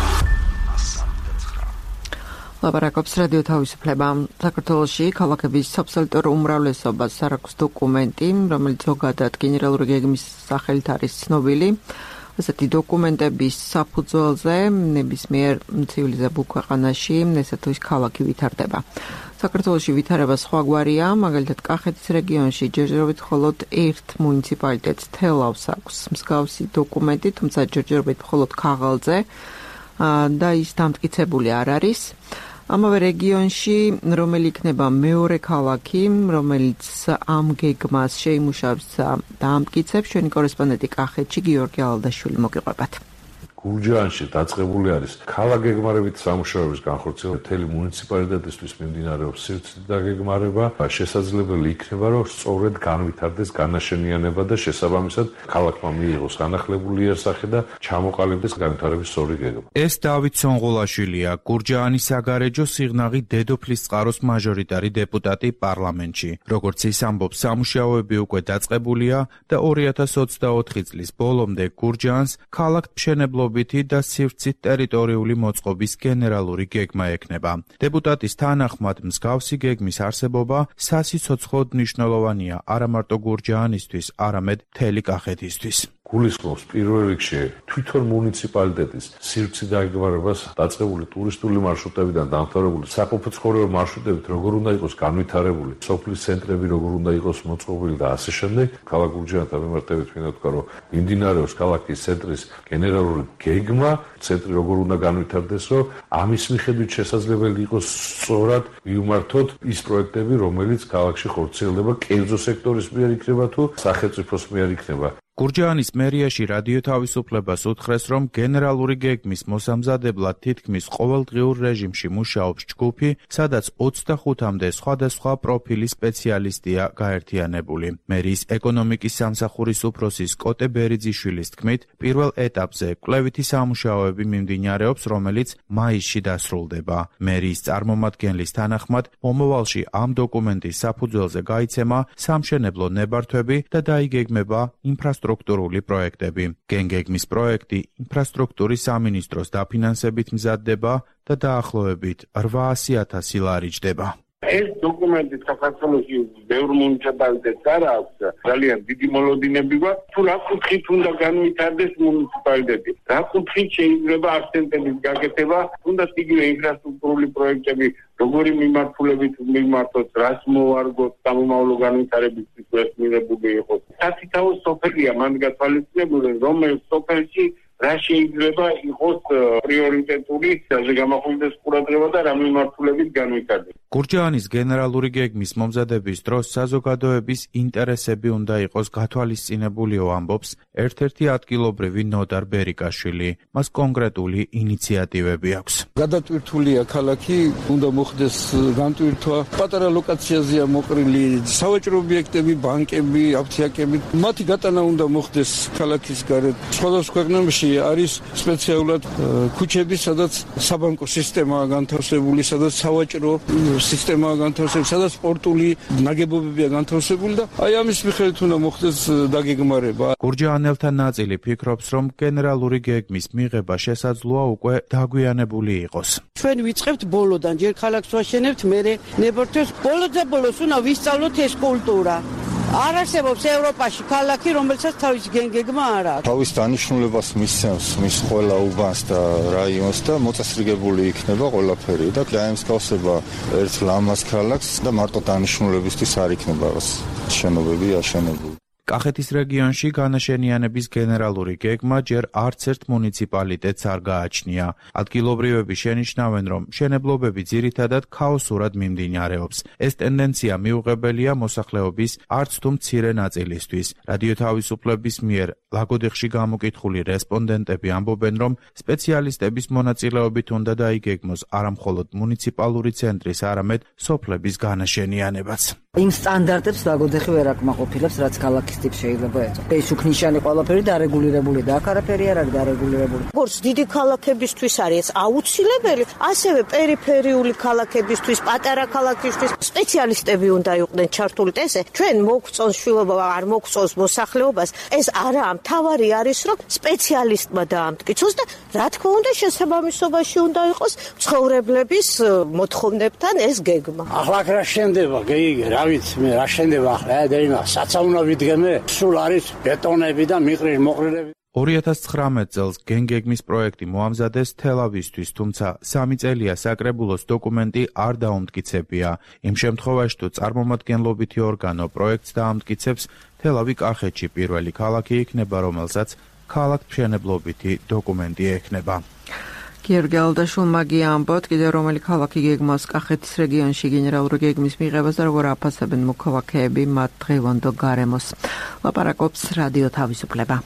ლაპარაკობს რადიო თავისუფლება. საქართველოში ქალაქების აბსოლუტურ უმრავლესობას არ აქვს დოკუმენტი, რომელიც ზოგადად გენერალური გეგმის სახელით არის ცნობილი. ასეთი დოკუმენტების საფუძველზე ნებისმიერ ცივილიზებულ ქვეყანაში ესეთი ქალაქი ვითარდება. საქართველოში ვითარება სხვაგვარია, მაგალითად კახეთის რეგიონში ჯერჯერობით მხოლოდ ერთ მუნიციპალიტეტს თელავს აქვს მსგავსი დოკუმენტი, თუმცა ჯერჯერობით მხოლოდ ქაღალდზე და ის დამტკიცებული არ არის. ამავე რეგიონში, რომელი იქნება მეორე ქალაქი, რომელიც ამ გეგმას შეიმუშავებს და ამტკიცებს, ჩვენი კორესპონდენტი კახეთში გიორგი ალადაშვილი მოგიყვებათ. გურჯაანში დაწყებული არის ქალაქგეგმარებით სამუშაოების განხორციელება. მთელი მუნიციპალიტეტისთვის მიმდინარეობს სივრცის დაგეგმარება. შესაძლებელი იქნება, რომ სწორედ განვითარდეს განაშენიანება და შესაბამისად ქალაქმა მიიღოს განახლებული იერსახე და ჩამოყალიბდეს განვითარების სწორი გეგმა. ეს დავით სონღოლაშვილია, გურჯაანის საგარეჯო სიღნაღი დედოფლის წყაროს მაჟორიტარი დეპუტატი პარლამენტში. როგორც ის ამბობს, სამუშაოები უკვე დაწყებულია და 2024 წლის ბოლომდე გურჯაანს ქალაქმშენებლობითი და სივრცით ტერიტორიული მოწყობის გენერალური გეგმა ექნება. დეპუტატის თანახმად მსგავსი გეგმის არსებობა სასიცოცხლოდ მნიშვნელოვანია არა მარტო გურჯაანისთვის, არამედ მთელი კახეთისთვის. გულისხმობს პირველ რიგში თვითონ მუნიციპალიტეტის სივრცე დაგეგმარებას დაწყებული ტურისტული მარშრუტებიდან დამთავრებული საყოფაცხოვრებო მარშრუტებით როგორ უნდა იყოს განვითარებული, სოფლის ცენტრები როგორ უნდა იყოს მოწყობილი და ასე შემდეგ. ქალაქ გურჯაანთან მიმართებით მინდა ვთქვა, რომ მიმდინარეობს ქალაქის ცენტრის გენერალური გეგმა, ცენტრი როგორ უნდა განვითარდეს, რომ ამის მიხედვით შესაძლებელი იყოს სწორად მიუმართოთ ის პროექტები, რომელიც ქალაქში ხორციელდება, კერძო სექტორის მიერ იქნება თუ სახელმწიფოს მიერ იქნება. გურჯაანის მერიაში რადიო თავისუფლებას უთხრეს, რომ გენერალური გეგმის მოსამზადებლად თითქმის ყოველდღიურ რეჟიმში მუშაობს ჯგუფი, სადაც 25-მდე სხვადასხვა პროფილის სპეციალისტია გაერთიანებული. მერიის ეკონომიკის სამსახურის უფროსის კოტე ბერიძიშვილის თქმით, პირველ ეტაპზე კვლევითი სამუშაოები მიმდინარეობს, რომელიც მაისში დასრულდება. მერიის წარმომადგენლის თანახმად, მომავალში ამ დოკუმენტის საფუძველზე გაიცემა სამშენებლო ნებართვები და დაიგეგმება ინფრასტრუქტურული პროექტები. გენგეგმის პროექტი ინფრასტრუქტურის სამინისტროს დაფინანსებით მზადდება და დაახლოებით 800,000 ლარი ჯდება. ეს დოკუმენტი საქართველოში ბევრ მუნიციპალიტეტს არ აქვს ძალიან დიდი მოლოდინები გვაქვს თუ რა კუთხით უნდა განვითარდეს მუნიციპალიტეტი, რა კუთხით შეიძლება აქცენტების გაკეთება, თუნდაც იგივე ინფრასტრუქტურული პროექტები როგორი მიმართულებით მიმართოს, რას მოვარგოთ სამომავლო განვითარებისთვის მიღებული იყოს. სათითაო სოფელია მან გათვალისწინებული, რომელ სოფელში რა შეიძლება იყოს პრიორიტეტული და გამახვილდეს ყურადღება და რა მიმართულებით განვითარდეს. გურჯაანის გენერალური გეგმის მომზადების დროს საზოგადოების ინტერესები უნდა იყოს გათვალისწინებულიო, ამბობს ერთ-ერთი ადგილობრივი ნოდარ ბერიკაშვილი. მას კონკრეტული ინიციატივები აქვს. გადატვირთულია ქალაქი, უნდა მოხდეს განტვირთვა. პატარა ლოკაციაზეა მოყრილი სავაჭრო ობიექტები, ბანკები, აფთიაკები. მათი გატანა უნდა მოხდეს ქალაქის გარეთ. სხვადასხვა ქვეყნებში არის სპეციალურად ქუჩები, სადაც საბანკო სისტემაა განთავსებული, სადაც სავაჭრო სისტემაა განთავსებული, სადაც სპორტული ნაგებობებია განთავსებული და აი ამის მიხედვით უნდა მოხდეს დაგეგმარება. გურჯაანელთა ნაწილი ფიქრობს, რომ გენერალური გეგმის მიღება შესაძლოა უკვე დაგვიანებული იყოს. ჩვენ ვიწყებთ ბოლოდან, ჯერ ქალაქს ვაშენებთ, მერე ნებართვებს. ბოლოს უნდა ვისწავლოთ ეს კულტურა. არ არსებობს ევროპაში ქალაქი, რომელსაც თავისი გენგეგმა არ აქვს. თავის დანიშნულებას მისცემს მის ყველა უბანს და რაიონს და მოწესრიგებული იქნება ყველაფერი და დაემსგავსება ერთ ლამაზ ქალაქს და მარტო დანიშნულებისთვის არ იქნება შენობები აშენებული. კახეთის რეგიონში განაშენიანების გენერალური გეგმა ჯერ არც ერთ მუნიციპალიტეტს არ გააჩნია. ადგილობრივები შენიშნავენ, რომ მშენებლობები ძირითადად ქაოსურად მიმდინარეობს. ეს ტენდენცია მიუღებელია მოსახლეობის არც თუ მცირე ნაწილისთვის. რადიო თავისუფლების მიერ ლაგოდეხში გამოკითხული რესპონდენტები ამბობენ, რომ სპეციალისტების მონაწილეობით უნდა დაიგეგმოს არა მხოლოდ მუნიციპალური ცენტრის, არამედ სოფლების განაშენიანებაც. იმ სტანდარტებს ლაგოდეხი ვერ აკმაყოფილებს, რაც ქალაქის ტიპს შეიძლება ეწოს. ეს უქნიშანი ყველაფერი დარეგულირებული და აქ არაფერი არ არის დარეგულირებული. როგორც დიდი ქალაქებისთვის არის აუცილებელი, ასევე პერიფერიული ქალაქებისთვის, პატარა ქალაქისთვის სპეციალისტები უნდა იყვნენ ჩართული. ესე ჩვენ მოგწონს შვილობა, არ მოგწონს მოსახლეობას, ეს არაა მთავარი არის, რომ სპეციალისტმა დაამტკიცოს და რა თქმა უნდა შესაბამისობაში უნდა იყოს ცხოვრებლების მოთხოვნებთან ეს გეგმა. ახლა რა შენდება, რა ვიცი მე რა შენდება ახლა, და საცავნა ვიდგემე, სულ არის ბეტონები და მოყრილები. 2019 წელს გენგეგმის პროექტი მოამზადეს თელავისთვის, თუმცა 3 წელია საკრებულოს დოკუმენტი არ დაუმტკიცებია. იმ შემთხვევაში, თუ წარმომადგენლობითი ორგანო პროექტს დაამტკიცებს, თელავი კახეთში პირველი ქალაქი იქნება, რომელსაც ქალაქმშენებლობითი დოკუმენტი ექნება. გიორგი ალდაშვილმა ამბობთ, კიდევ რომელი ქალაქი გეგმავს კახეთის რეგიონში გენერალური გეგმის მიღებას და როგორ აფასებენ მოქალაქეები მათ დღევანდელ გარემოს. ლაპარაკობს რადიო თავისუფლება.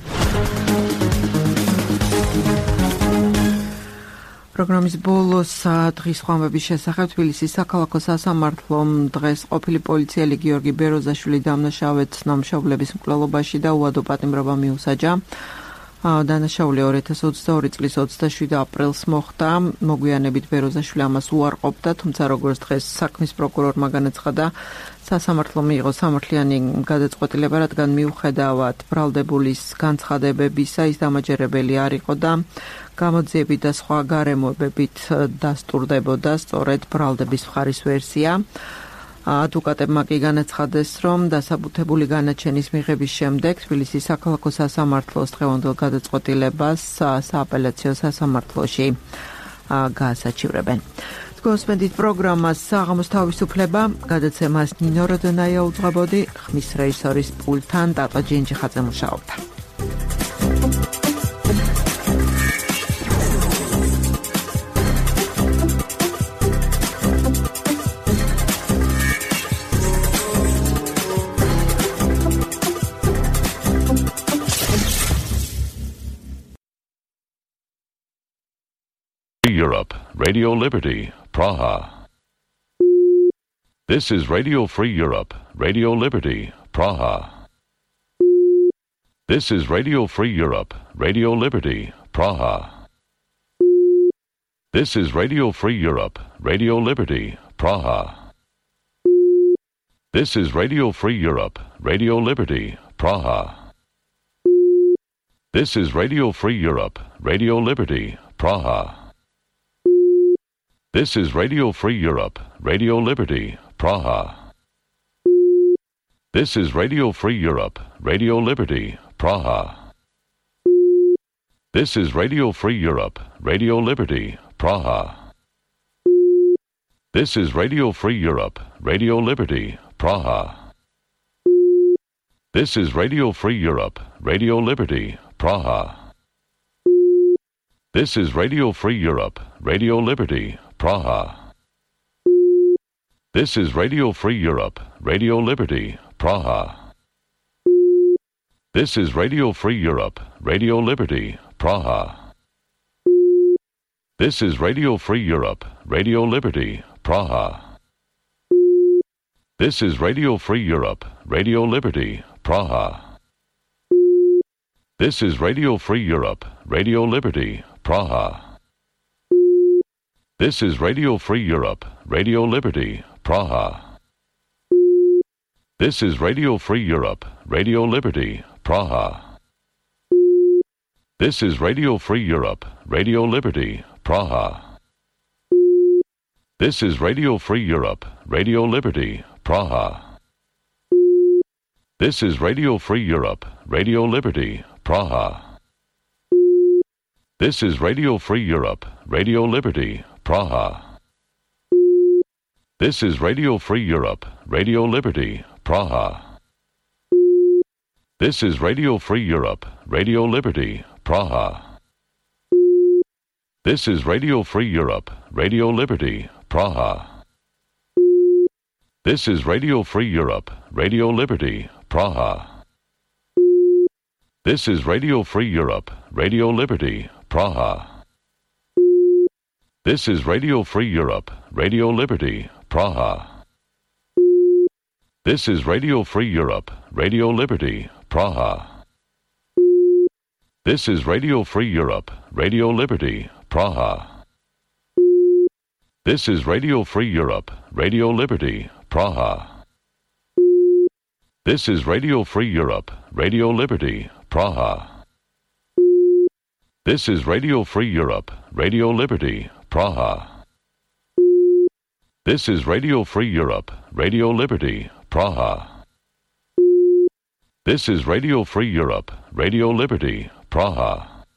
პროგრამის ბოლოს დღის ხვამების შესახებ თბილისის საქალაქო სასამართლომ დღეს ყოფილი პოლიციელი გიორგი ბეროზაშვილი დამნაშავედ ნამშავლების მკვლელობაში და უადო პატიმრობა მიუსაჯა. დანაშაული 2022 წლის 27 აპრილს მოხდა. მოგვიანებით ბეროზაშვილი ამას უარყოფდა, თუმცა როგორც დღეს საქმის პროკურორმა განაცხადა, სასამართლომ მიიღო სამართლიანი გადაწყვეტილება, რადგან მიუხედავად ბრალდებულის განცხადებებისა, ის დამაჯერებელი არ იყო და გამოძიებით და სხვა გარემოებებით დასტურდებოდა სწორედ ბრალდების მხარის ვერსია. ადვოკატებმა კი განაცხადეს, რომ დასაბუთებული განაჩენის მიღების შემდეგ თბილისის საქალაქო სასამართლოს დღევანდელ გადაწყვეტილებას სააპელაციო სასამართლოში გაასაჩივრებენ. გოსმენდით პროგრამას საღამოს თავისუფლება, გადაცემას ნინო როდონაია უძღვებოდი, ხმის რეჟისორის პულტთან ტატა ჯინჯიხაძე მუშაობდა. Europe, Radio Liberty, Praha. This is Radio Free Europe, Radio Liberty, Praha. This is Radio Free Europe, Radio Liberty, Praha. This is Radio Free Europe, Radio Liberty, Praha. This is Radio Free Europe, Radio Liberty, Praha. This is Radio Free Europe, Radio Liberty, Praha. This is Radio Free Europe, Radio Liberty, Praha. This is Radio Free Europe, Radio Liberty, Praha. This is Radio Free Europe, Radio Liberty, Praha. This is Radio Free Europe, Radio Liberty, Praha. This is Radio Free Europe, Radio Liberty, Praha. This is Radio Free Europe, Radio Liberty, Praha. This is Radio Free Europe, Radio Liberty, Praha. This is Radio Free Europe, Radio Liberty, Praha. This is Radio Free Europe, Radio Liberty, Praha. This is Radio Free Europe, Radio Liberty, Praha. This is Radio Free Europe, Radio Liberty, Praha. This is Radio Free Europe, Radio Liberty, Praha. This is Radio Free Europe, Radio Liberty, Praha. This is Radio Free Europe, Radio Liberty, Praha. This is Radio Free Europe, Radio Liberty, Praha. This is Radio Free Europe, Radio Liberty, Praha. This is Radio Free Europe, Radio Liberty, Praha. This is Radio Free Europe, Radio Liberty, Praha. This is Radio Free Europe, Radio Liberty, Praha. This is Radio Free Europe, Radio Liberty, Praha. This is Radio Free Europe, Radio Liberty, Praha. This is Radio Free Europe, Radio Liberty, Praha. This is Radio Free Europe, Radio Liberty, Praha. This is Radio Free Europe, Radio Liberty, Praha. This is Radio Free Europe, Radio Liberty, Praha. This is Radio Free Europe, Radio Liberty, Praha. This is Radio Free Europe, Radio Liberty, Praha. This is Radio Free Europe, Radio Liberty, Praha. This is Radio Free Europe, Radio Liberty, Praha. This is Radio Free Europe, Radio Liberty, Praha.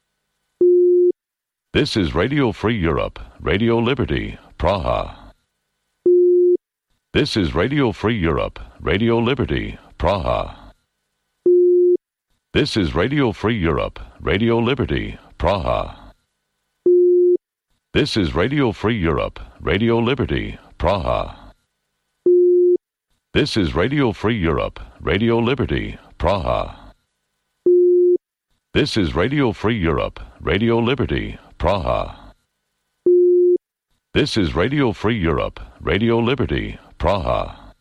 This is Radio Free Europe, Radio Liberty, Praha. This is Radio Free Europe, Radio Liberty, Praha. This is Radio Free Europe, Radio Liberty, Praha. This is Radio Free Europe, Radio Liberty, Praha. This is Radio Free Europe, Radio Liberty, Praha. This is Radio Free Europe, Radio Liberty, Praha. This is Radio Free Europe, Radio Liberty, Praha.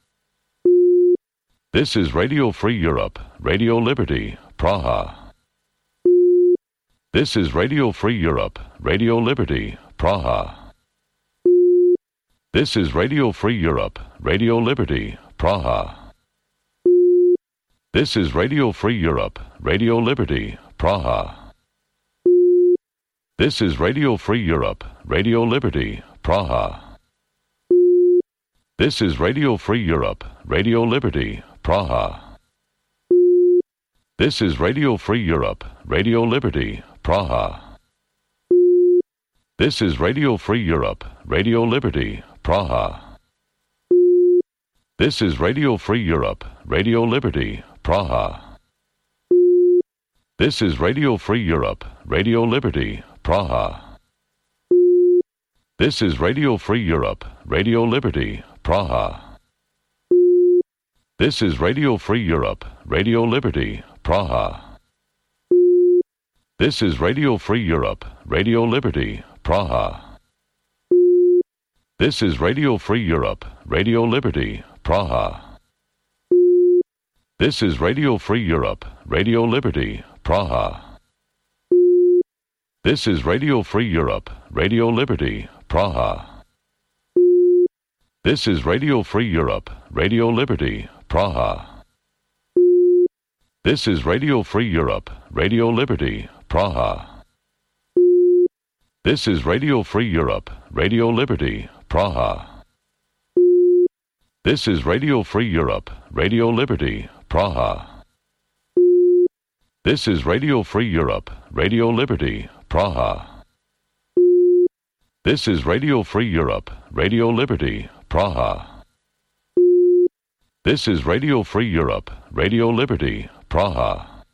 This is Radio Free Europe, Radio Liberty, Praha. This is Radio Free Europe, Radio Liberty, Praha. This is Radio Free Europe, Radio Liberty, Praha. This is Radio Free Europe, Radio Liberty, Praha. This is Radio Free Europe, Radio Liberty, Praha. This is Radio Free Europe, Radio Liberty, Praha. This is Radio Free Europe, Radio Liberty, Praha. This is Radio Free Europe, Radio Liberty, Praha. This is Radio Free Europe, Radio Liberty, Praha. This is Radio Free Europe, Radio Liberty, Praha. This is Radio Free Europe, Radio Liberty, Praha. This is Radio Free Europe, Radio Liberty, Praha. This is Radio Free Europe, Radio Liberty, Praha. This is Radio Free Europe, Radio Liberty, Praha. This is Radio Free Europe, Radio Liberty, Praha. This is Radio Free Europe, Radio Liberty, Praha. This is Radio Free Europe, Radio Liberty, Praha. This is Radio Free Europe, Radio Liberty, Praha. This is Radio Free Europe, Radio Liberty, Praha. This is Radio Free Europe, Radio Liberty, Praha. This is Radio Free Europe, Radio Liberty, Praha. This is Radio Free Europe, Radio Liberty, Praha. This is Radio Free Europe, Radio Liberty, Praha.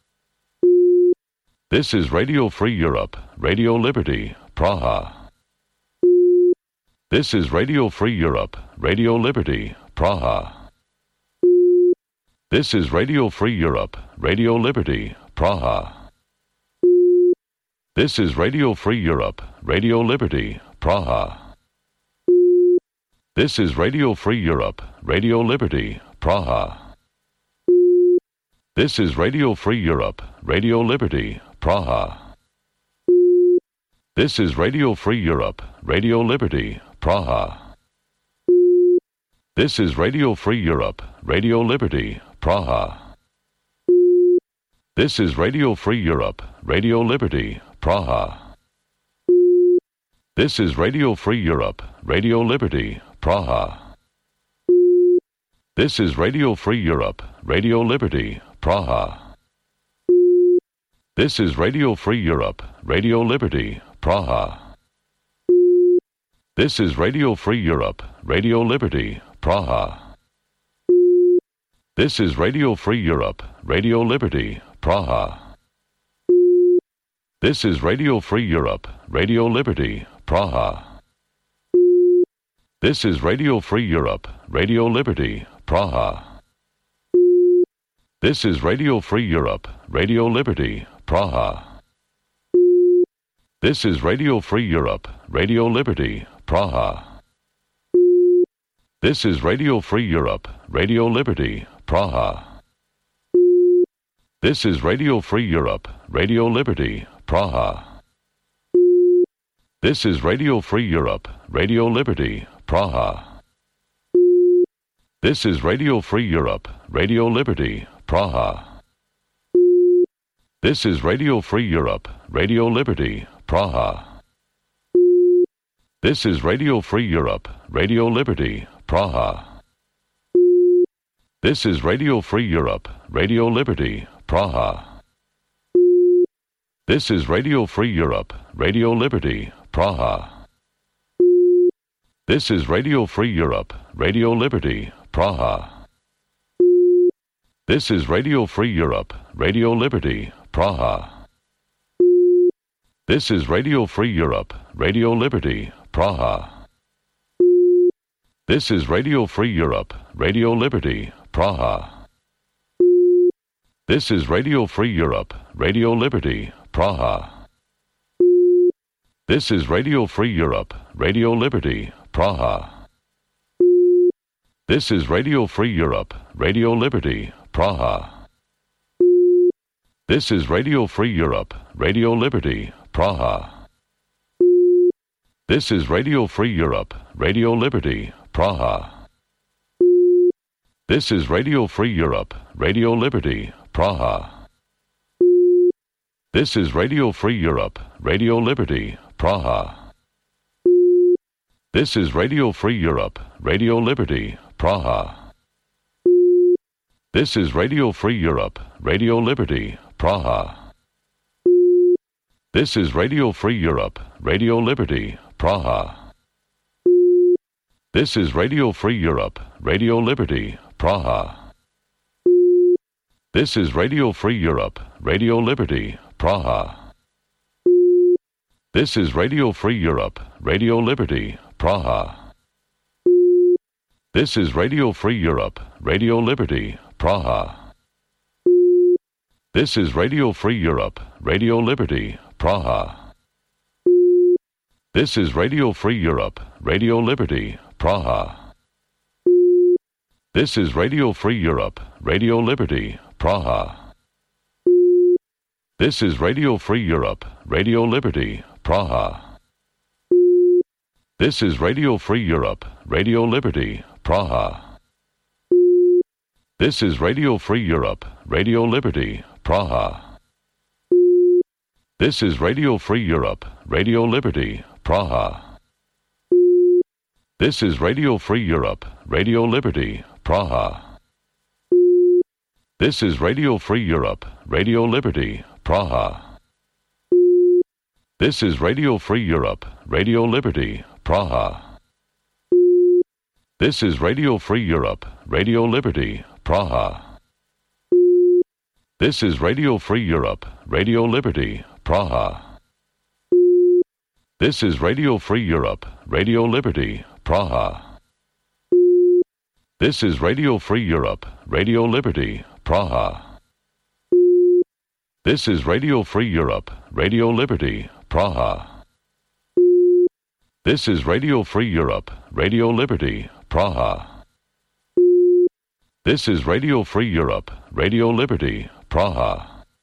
This is Radio Free Europe, Radio Liberty, Praha. This is Radio Free Europe, Radio Liberty, Praha. This is Radio Free Europe, Radio Liberty, Praha. This is Radio Free Europe, Radio Liberty, Praha. This is Radio Free Europe, Radio Liberty, Praha. This is Radio Free Europe, Radio Liberty, Praha. This is Radio Free Europe, Radio Liberty, Praha. This is Radio Free Europe, Radio Liberty, Praha. This is Radio Free Europe, Radio Liberty, Praha. This is Radio Free Europe, Radio Liberty, Praha. This is Radio Free Europe, Radio Liberty, Praha. This is Radio Free Europe, Radio Liberty, Praha. This is Radio Free Europe, Radio Liberty, Praha. This is Radio Free Europe, Radio Liberty, Praha. This is Radio Free Europe, Radio Liberty, Praha. This is Radio Free Europe, Radio Liberty, Praha. This is Radio Free Europe, Radio Liberty, Praha. This is Radio Free Europe, Radio Liberty, Praha. This is Radio Free Europe, Radio Liberty, Praha. This is Radio Free Europe, Radio Liberty, Praha. This is Radio Free Europe, Radio Liberty, Praha. This is Radio Free Europe, Radio Liberty, Praha. This is Radio Free Europe, Radio Liberty, Praha. This is Radio Free Europe, Radio Liberty, Praha. This is Radio Free Europe, Radio Liberty, Praha. This is Radio Free Europe, Radio Liberty, Praha. This is Radio Free Europe, Radio Liberty, Praha. This is Radio Free Europe, Radio Liberty, Praha. This is Radio Free Europe, Radio Liberty, Praha. This is Radio Free Europe, Radio Liberty, Praha. This is Radio Free Europe, Radio Liberty, Praha. This is Radio Free Europe, Radio Liberty, Praha. This is Radio Free Europe, Radio Liberty, Praha. This is Radio Free Europe, Radio Liberty, Praha. This is Radio Free Europe, Radio Liberty, Praha. This is Radio Free Europe, Radio Liberty, Praha. This is Radio Free Europe, Radio Liberty, Praha. This is Radio Free Europe, Radio Liberty, Praha. This is Radio Free Europe, Radio Liberty, Praha. This is Radio Free Europe, Radio Liberty, Praha. This is Radio Free Europe, Radio Liberty, Praha. This is Radio Free Europe, Radio Liberty, Praha. This is Radio Free Europe, Radio Liberty, Praha. This is Radio Free Europe, Radio Liberty, Praha. This is Radio Free Europe, Radio Liberty, Praha. This is Radio Free Europe, Radio Liberty, Praha. This is Radio Free Europe, Radio Liberty, Praha. This is Radio Free Europe, Radio Liberty, Praha. This is Radio Free Europe, Radio Liberty, Praha. This is Radio Free Europe, Radio Liberty, Praha. This is Radio Free Europe, Radio Liberty, Praha. This is Radio Free Europe, Radio Liberty, Praha. This is Radio Free Europe, Radio Liberty, Praha. This is Radio Free Europe, Radio Liberty, Praha. This is Radio Free Europe, Radio Liberty, Praha. This is Radio Free Europe, Radio Liberty, Praha. This is Radio Free Europe, Radio Liberty, Praha. This is Radio Free Europe, Radio Liberty, Praha. This is Radio Free Europe, Radio Liberty, Praha. This is Radio Free Europe, Radio Liberty, Praha. This is Radio Free Europe, Radio Liberty, Praha.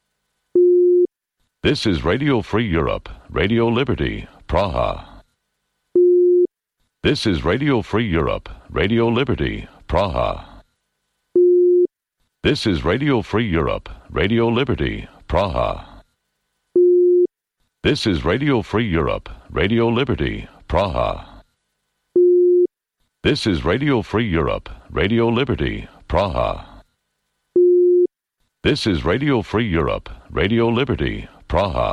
This is Radio Free Europe, Radio Liberty, Praha. This is Radio Free Europe, Radio Liberty, Praha. This is Radio Free Europe, Radio Liberty, Praha. This is Radio Free Europe, Radio Liberty, Praha. This is Radio Free Europe, Radio Liberty, Praha. This is Radio Free Europe, Radio Liberty, Praha.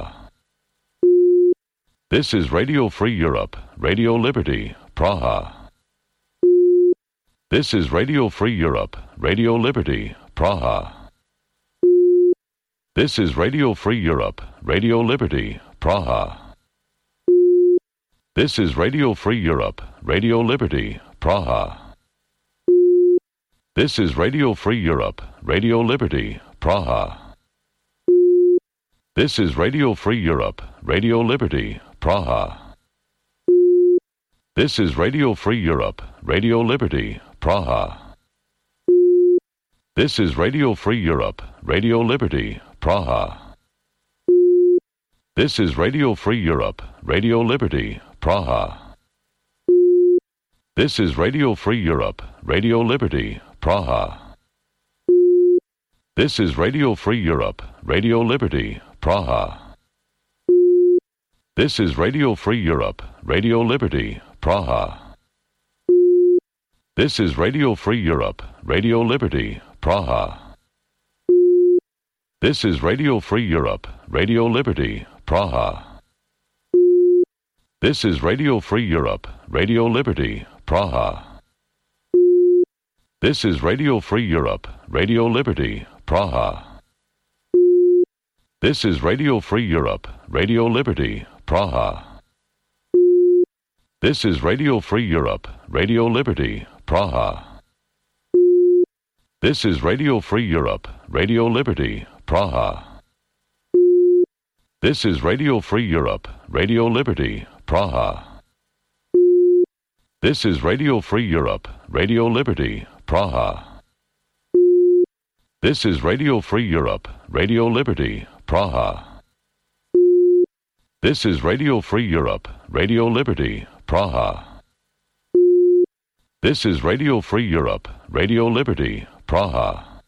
This is Radio Free Europe, Radio Liberty, Praha. This is Radio Free Europe, Radio Liberty, Praha. This is Radio Free Europe, Radio Liberty, Praha. This is Radio Free Europe, Radio Liberty, Praha. This is Radio Free Europe, Radio Liberty, Praha. This is Radio Free Europe, Radio Liberty, Praha. This is Radio Free Europe, Radio Liberty, Praha. This is Radio Free Europe, Radio Liberty, Praha. This is Radio Free Europe, Radio Liberty, Praha. This is Radio Free Europe, Radio Liberty, Praha. This is Radio Free Europe, Radio Liberty, Praha. This is Radio Free Europe, Radio Liberty, Praha. This is Radio Free Europe, Radio Liberty, Praha. This is Radio Free Europe, Radio Liberty, Praha. This is Radio Free Europe, Radio Liberty, Praha. This is Radio Free Europe, Radio Liberty, Praha. This is Radio Free Europe, Radio Liberty, Praha. This is Radio Free Europe, Radio Liberty, Praha. This is Radio Free Europe, Radio Liberty, Praha. This is Radio Free Europe, Radio Liberty, Praha. This is Radio Free Europe, Radio Liberty, Praha. This is Radio Free Europe, Radio Liberty, Praha. This is Radio Free Europe, Radio Liberty, Praha. This is Radio Free Europe, Radio Liberty, Praha.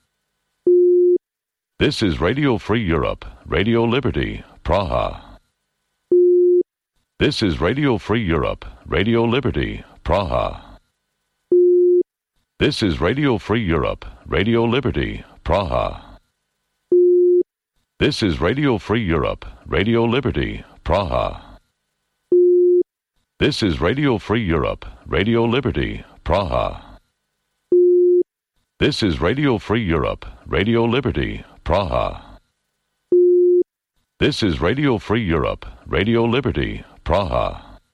This is Radio Free Europe, Radio Liberty, Praha. This is Radio Free Europe, Radio Liberty, Praha. This is Radio Free Europe, Radio Liberty, Praha. This is Radio Free Europe, Radio Liberty, Praha. This is Radio Free Europe, Radio Liberty, Praha. This is Radio Free Europe, Radio Liberty, Praha. This is Radio Free Europe, Radio Liberty, Praha.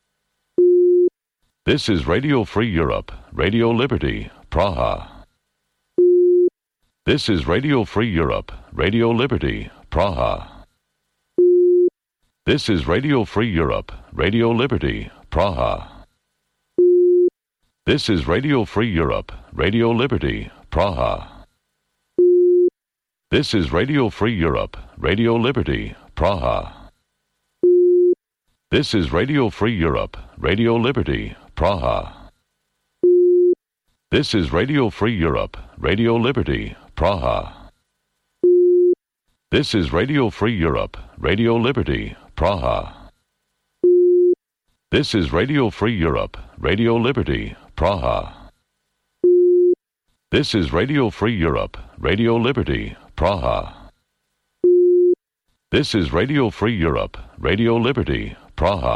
This is Radio Free Europe, Radio Liberty, Praha. This is Radio Free Europe, Radio Liberty, Praha. This is Radio Free Europe, Radio Liberty, Praha. This is Radio Free Europe, Radio Liberty, Praha. This is Radio Free Europe, Radio Liberty, Praha. This is Radio Free Europe, Radio Liberty, Praha. This is Radio Free Europe, Radio Liberty, Praha. This is Radio Free Europe, Radio Liberty, Praha. This is Radio Free Europe, Radio Liberty, Praha. This is Radio Free Europe, Radio Liberty, Praha. This is Radio Free Europe, Radio Liberty, Praha.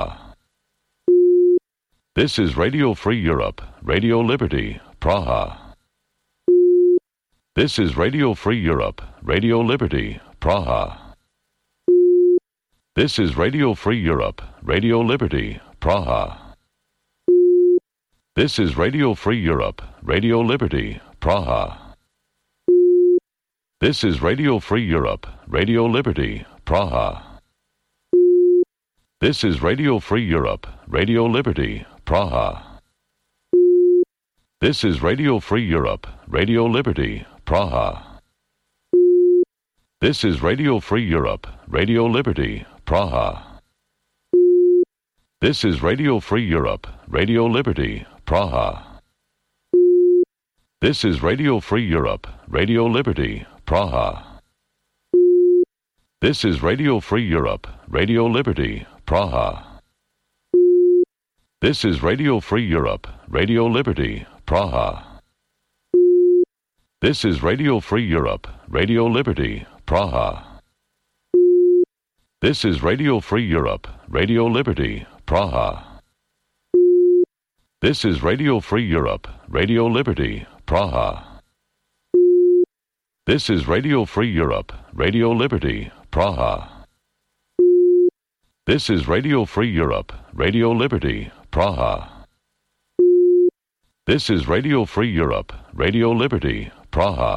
This is Radio Free Europe, Radio Liberty, Praha. This is Radio Free Europe, Radio Liberty, Praha. This is Radio Free Europe, Radio Liberty, Praha. This is Radio Free Europe, Radio Liberty, Praha. This is Radio Free Europe, Radio Liberty, Praha. This is Radio Free Europe, Radio Liberty, Praha. This is Radio Free Europe, Radio Liberty, Praha. This is Radio Free Europe, Radio Liberty, Praha. This is Radio Free Europe, Radio Liberty, Praha. This is Radio Free Europe, Radio Liberty, Praha. This is Radio Free Europe, Radio Liberty, Praha. This is Radio Free Europe, Radio Liberty, Praha. This is Radio Free Europe, Radio Liberty, Praha. This is Radio Free Europe, Radio Liberty, Praha. This is Radio Free Europe, Radio Liberty, Praha. This is Radio Free Europe, Radio Liberty, Praha. This is Radio Free Europe, Radio Liberty, Praha. This is Radio Free Europe, Radio Liberty, Praha.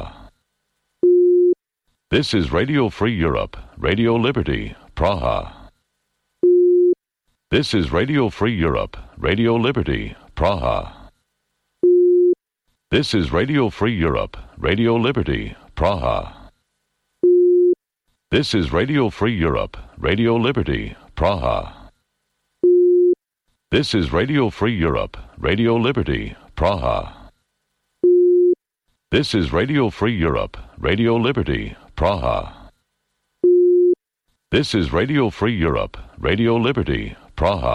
This is Radio Free Europe, Radio Liberty, Praha. This is Radio Free Europe, Radio Liberty, Praha. This is Radio Free Europe, Radio Liberty, Praha. This is Radio Free Europe, Radio Liberty, Praha. This is Radio Free Europe, Radio Liberty, Praha. This is Radio Free Europe, Radio Liberty, Praha. This is Radio Free Europe, Radio Liberty, Praha.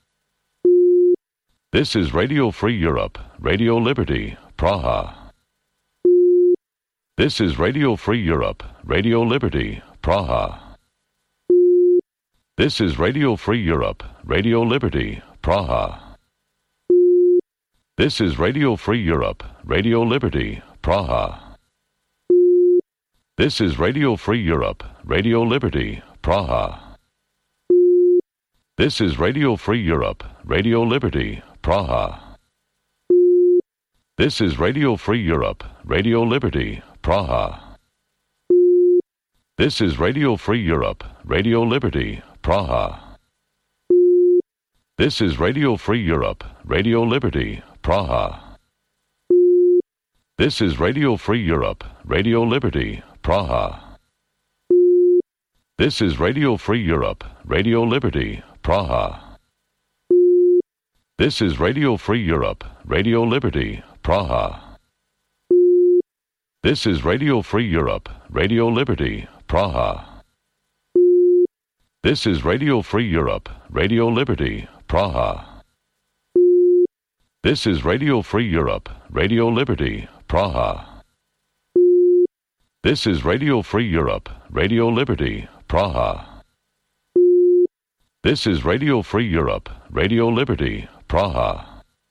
This is Radio Free Europe, Radio Liberty, Praha. This is Radio Free Europe, Radio Liberty, Praha. This is Radio Free Europe, Radio Liberty, Praha. This is Radio Free Europe, Radio Liberty, Praha. This is Radio Free Europe, Radio Liberty, Praha. This is Radio Free Europe, Radio Liberty, Praha. This is Radio Free Europe, Radio Liberty, Praha. This is Radio Free Europe, Radio Liberty, Praha. This is Radio Free Europe, Radio Liberty, Praha. This is Radio Free Europe, Radio Liberty, Praha. This is Radio Free Europe, Radio Liberty, Praha. This is Radio Free Europe, Radio Liberty, Praha. This is Radio Free Europe, Radio Liberty, Praha. This is Radio Free Europe, Radio Liberty, Praha. This is Radio Free Europe, Radio Liberty, Praha. This is Radio Free Europe, Radio Liberty, Praha. This is Radio Free Europe, Radio Liberty, Praha.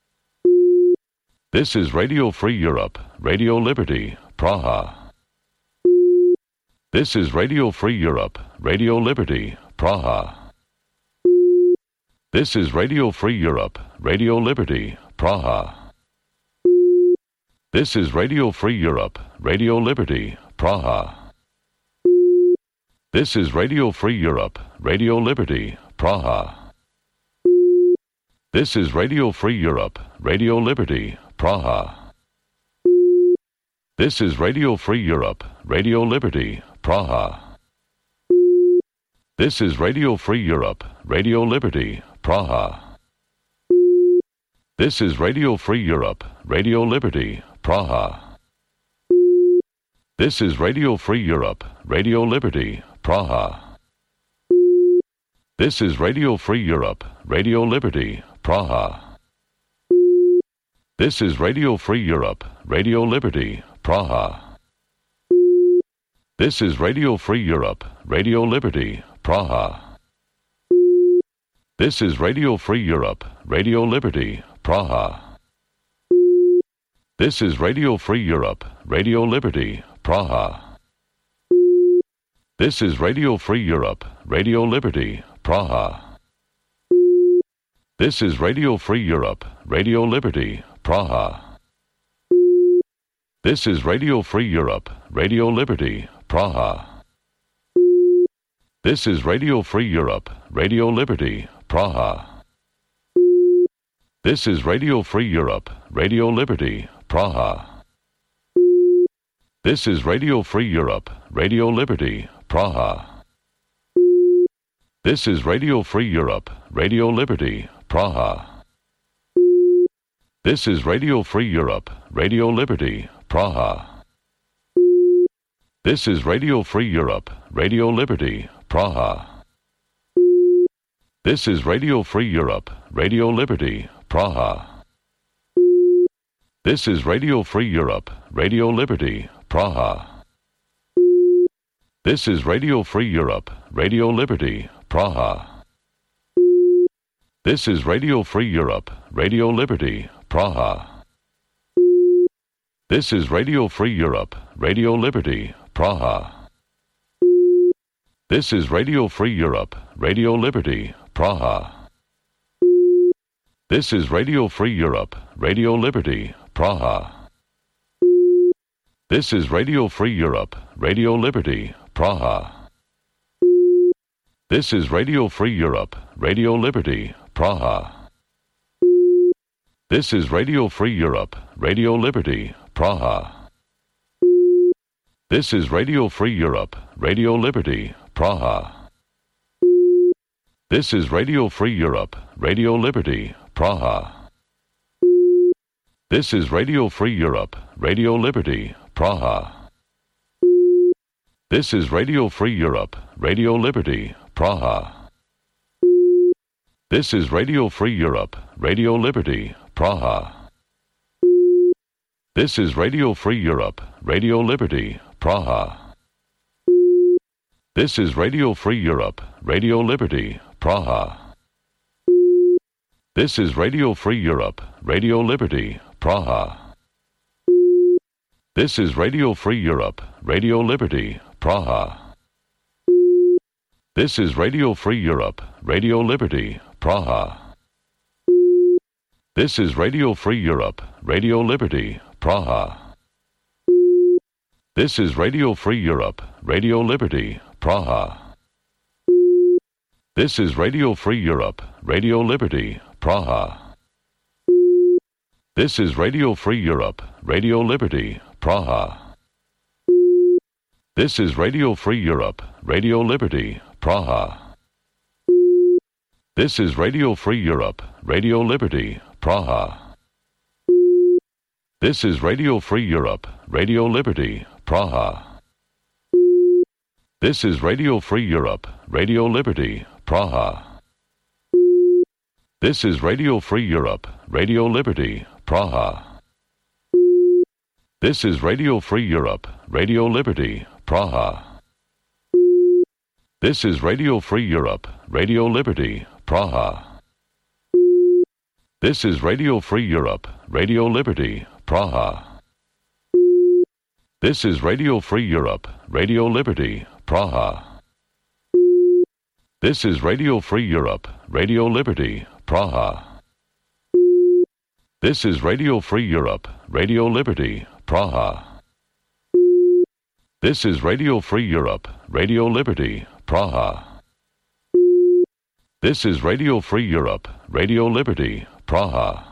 This is Radio Free Europe, Radio Liberty, Praha. This is Radio Free Europe, Radio Liberty, Praha. This is Radio Free Europe, Radio Liberty, Praha. This is Radio Free Europe, Radio Liberty, Praha. This is Radio Free Europe, Radio Liberty, Praha. This is Radio Free Europe, Radio Liberty, Praha. This is Radio Free Europe, Radio Liberty, Praha. This is Radio Free Europe, Radio Liberty, Praha. This is Radio Free Europe, Radio Liberty, Praha. This is Radio Free Europe, Radio Liberty, Praha. This is Radio Free Europe, Radio Liberty, Praha. This is Radio Free Europe, Radio Liberty, Praha. This is Radio Free Europe, Radio Liberty, Praha. This is Radio Free Europe, Radio Liberty, Praha. This is Radio Free Europe, Radio Liberty, Praha. This is Radio Free Europe, Radio Liberty, Praha. This is Radio Free Europe, Radio Liberty, Praha. This is Radio Free Europe, Radio Liberty, Praha. This is Radio Free Europe, Radio Liberty, Praha. This is Radio Free Europe, Radio Liberty, Praha. This is Radio Free Europe, Radio Liberty, Praha. This is Radio Free Europe, Radio Liberty, Praha. This is Radio Free Europe, Radio Liberty, Praha. This is Radio Free Europe, Radio Liberty, Praha. This is Radio Free Europe, Radio Liberty, Praha. This is Radio Free Europe, Radio Liberty, Praha. This is Radio Free Europe, Radio Liberty, Praha. This is Radio Free Europe, Radio Liberty, Praha. This is Radio Free Europe, Radio Liberty, Praha. This is Radio Free Europe, Radio Liberty, Praha. This is Radio Free Europe, Radio Liberty, Praha. This is Radio Free Europe, Radio Liberty, Praha. This is Radio Free Europe, Radio Liberty, Praha. This is Radio Free Europe, Radio Liberty, Praha. This is Radio Free Europe, Radio Liberty, Praha. This is Radio Free Europe, Radio Liberty, Praha. This is Radio Free Europe, Radio Liberty, Praha. This is Radio Free Europe, Radio Liberty, Praha. This is Radio Free Europe, Radio Liberty, Praha. This is Radio Free Europe, Radio Liberty, Praha. This is Radio Free Europe, Radio Liberty, Praha. This is Radio Free Europe, Radio Liberty, Praha. This is Radio Free Europe, Radio Liberty, Praha. This is Radio Free Europe, Radio Liberty, Praha. This is Radio Free Europe, Radio Liberty, Praha. This is Radio Free Europe, Radio Liberty, Praha. This is Radio Free Europe, Radio Liberty, Praha. This is Radio Free Europe, Radio Liberty, Praha. This is Radio Free Europe, Radio Liberty, Praha. This is Radio Free Europe, Radio Liberty, Praha. This is Radio Free Europe, Radio Liberty, Praha. This is Radio Free Europe, Radio Liberty, Praha. This is Radio Free Europe, Radio Liberty, Praha. This is Radio Free Europe, Radio Liberty, Praha. This is Radio Free Europe, Radio Liberty, Praha. This is Radio Free Europe, Radio Liberty, Praha. This is Radio Free Europe, Radio Liberty, Praha. This is Radio Free Europe, Radio Liberty, Praha. This is Radio Free Europe, Radio Liberty, Praha. This is Radio Free Europe, Radio Liberty, Praha. This is Radio Free Europe, Radio Liberty, Praha.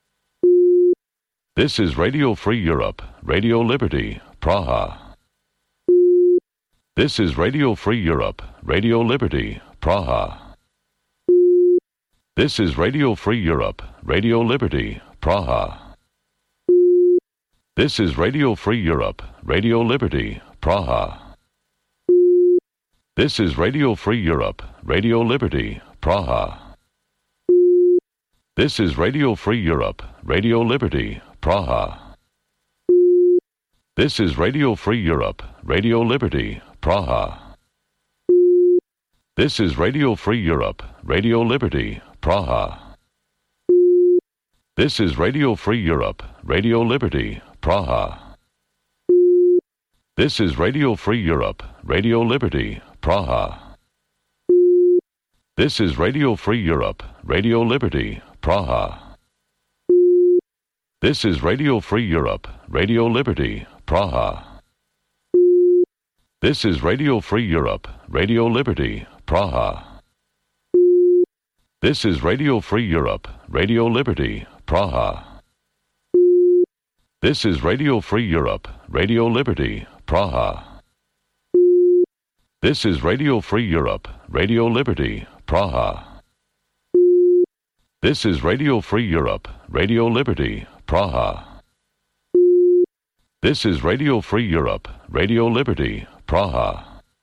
This is Radio Free Europe, Radio Liberty, Praha. This is Radio Free Europe, Radio Liberty, Praha. This is Radio Free Europe, Radio Liberty, Praha. This is Radio Free Europe, Radio Liberty, Praha. This is Radio Free Europe, Radio Liberty, Praha. This is Radio Free Europe, Radio Liberty, Praha. This is Radio Free Europe, Radio Liberty, Praha. This is Radio Free Europe, Radio Liberty, Praha. This is Radio Free Europe, Radio Liberty, Praha. This is Radio Free Europe, Radio Liberty, Praha. This is Radio Free Europe, Radio Liberty, Praha. This is Radio Free Europe, Radio Liberty, Praha. This is Radio Free Europe, Radio Liberty, Praha. This is Radio Free Europe, Radio Liberty, Praha. This is Radio Free Europe, Radio Liberty, Praha. This is Radio Free Europe, Radio Liberty, Praha. This is Radio Free Europe, Radio Liberty, Praha. This is Radio Free Europe, Radio Liberty, Praha.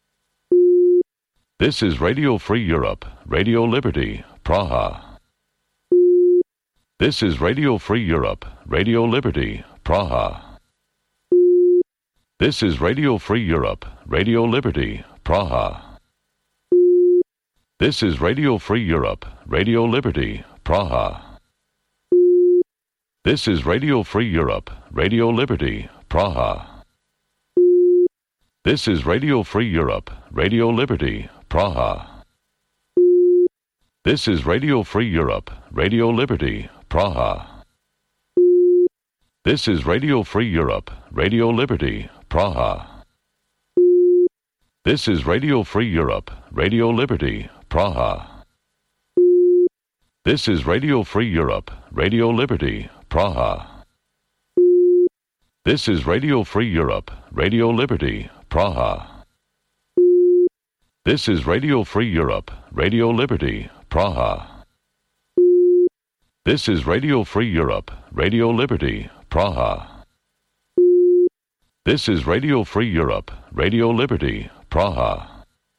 This is Radio Free Europe, Radio Liberty, Praha. This is Radio Free Europe, Radio Liberty, Praha. This is Radio Free Europe, Radio Liberty, Praha. This is Radio Free Europe, Radio Liberty, Praha. This is Radio Free Europe, Radio Liberty, Praha. This is Radio Free Europe, Radio Liberty, Praha. This is Radio Free Europe, Radio Liberty, Praha. This is Radio Free Europe, Radio Liberty, Praha. This is Radio Free Europe, Radio Liberty, Praha. This is Radio Free Europe, Radio Liberty, Praha. This is Radio Free Europe, Radio Liberty, Praha. This is Radio Free Europe, Radio Liberty, Praha. This is Radio Free Europe, Radio Liberty, Praha. This is Radio Free Europe, Radio Liberty, Praha.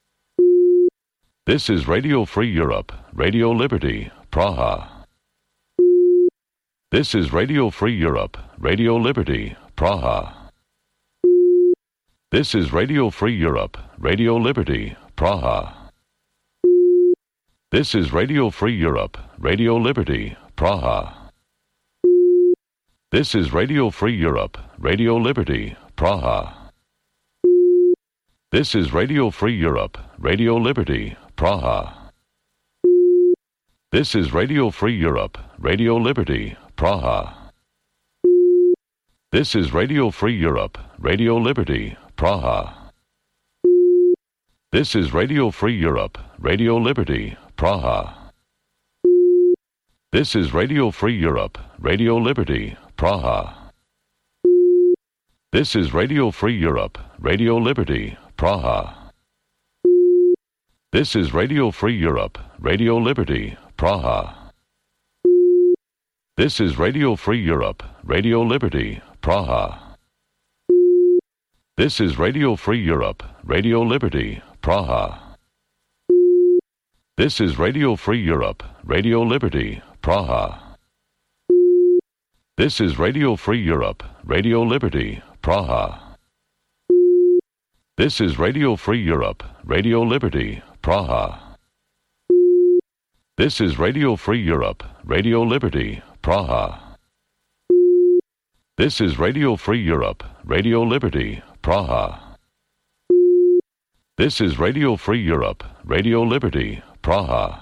This is Radio Free Europe, Radio Liberty, Praha. This is Radio Free Europe, Radio Liberty, Praha. This is Radio Free Europe, Radio Liberty, Praha. This is Radio Free Europe, Radio Liberty, Praha. This is Radio Free Europe, Radio Liberty, Praha. This is Radio Free Europe, Radio Liberty, Praha. This is Radio Free Europe, Radio Liberty, Praha. This is Radio Free Europe, Radio Liberty, Praha. This is Radio Free Europe, Radio Liberty, Praha. This is Radio Free Europe, Radio Liberty, Praha. This is Radio Free Europe, Radio Liberty, Praha. This is Radio Free Europe, Radio Liberty, Praha. This is Radio Free Europe, Radio Liberty, Praha. This is Radio Free Europe, Radio Liberty, Praha. This is Radio Free Europe, Radio Liberty, Praha. This is Radio Free Europe, Radio Liberty, Praha. This is Radio Free Europe, Radio Liberty, Praha. This is Radio Free Europe, Radio Liberty, Praha. This is Radio Free Europe, Radio Liberty, Praha. This is Radio Free Europe, Radio Liberty, Praha.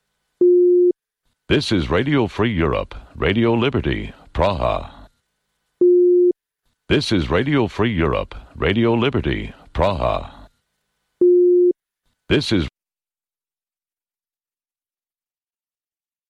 This is Radio Free Europe, Radio Liberty, Praha. This is Radio Free Europe, Radio Liberty, Praha. This is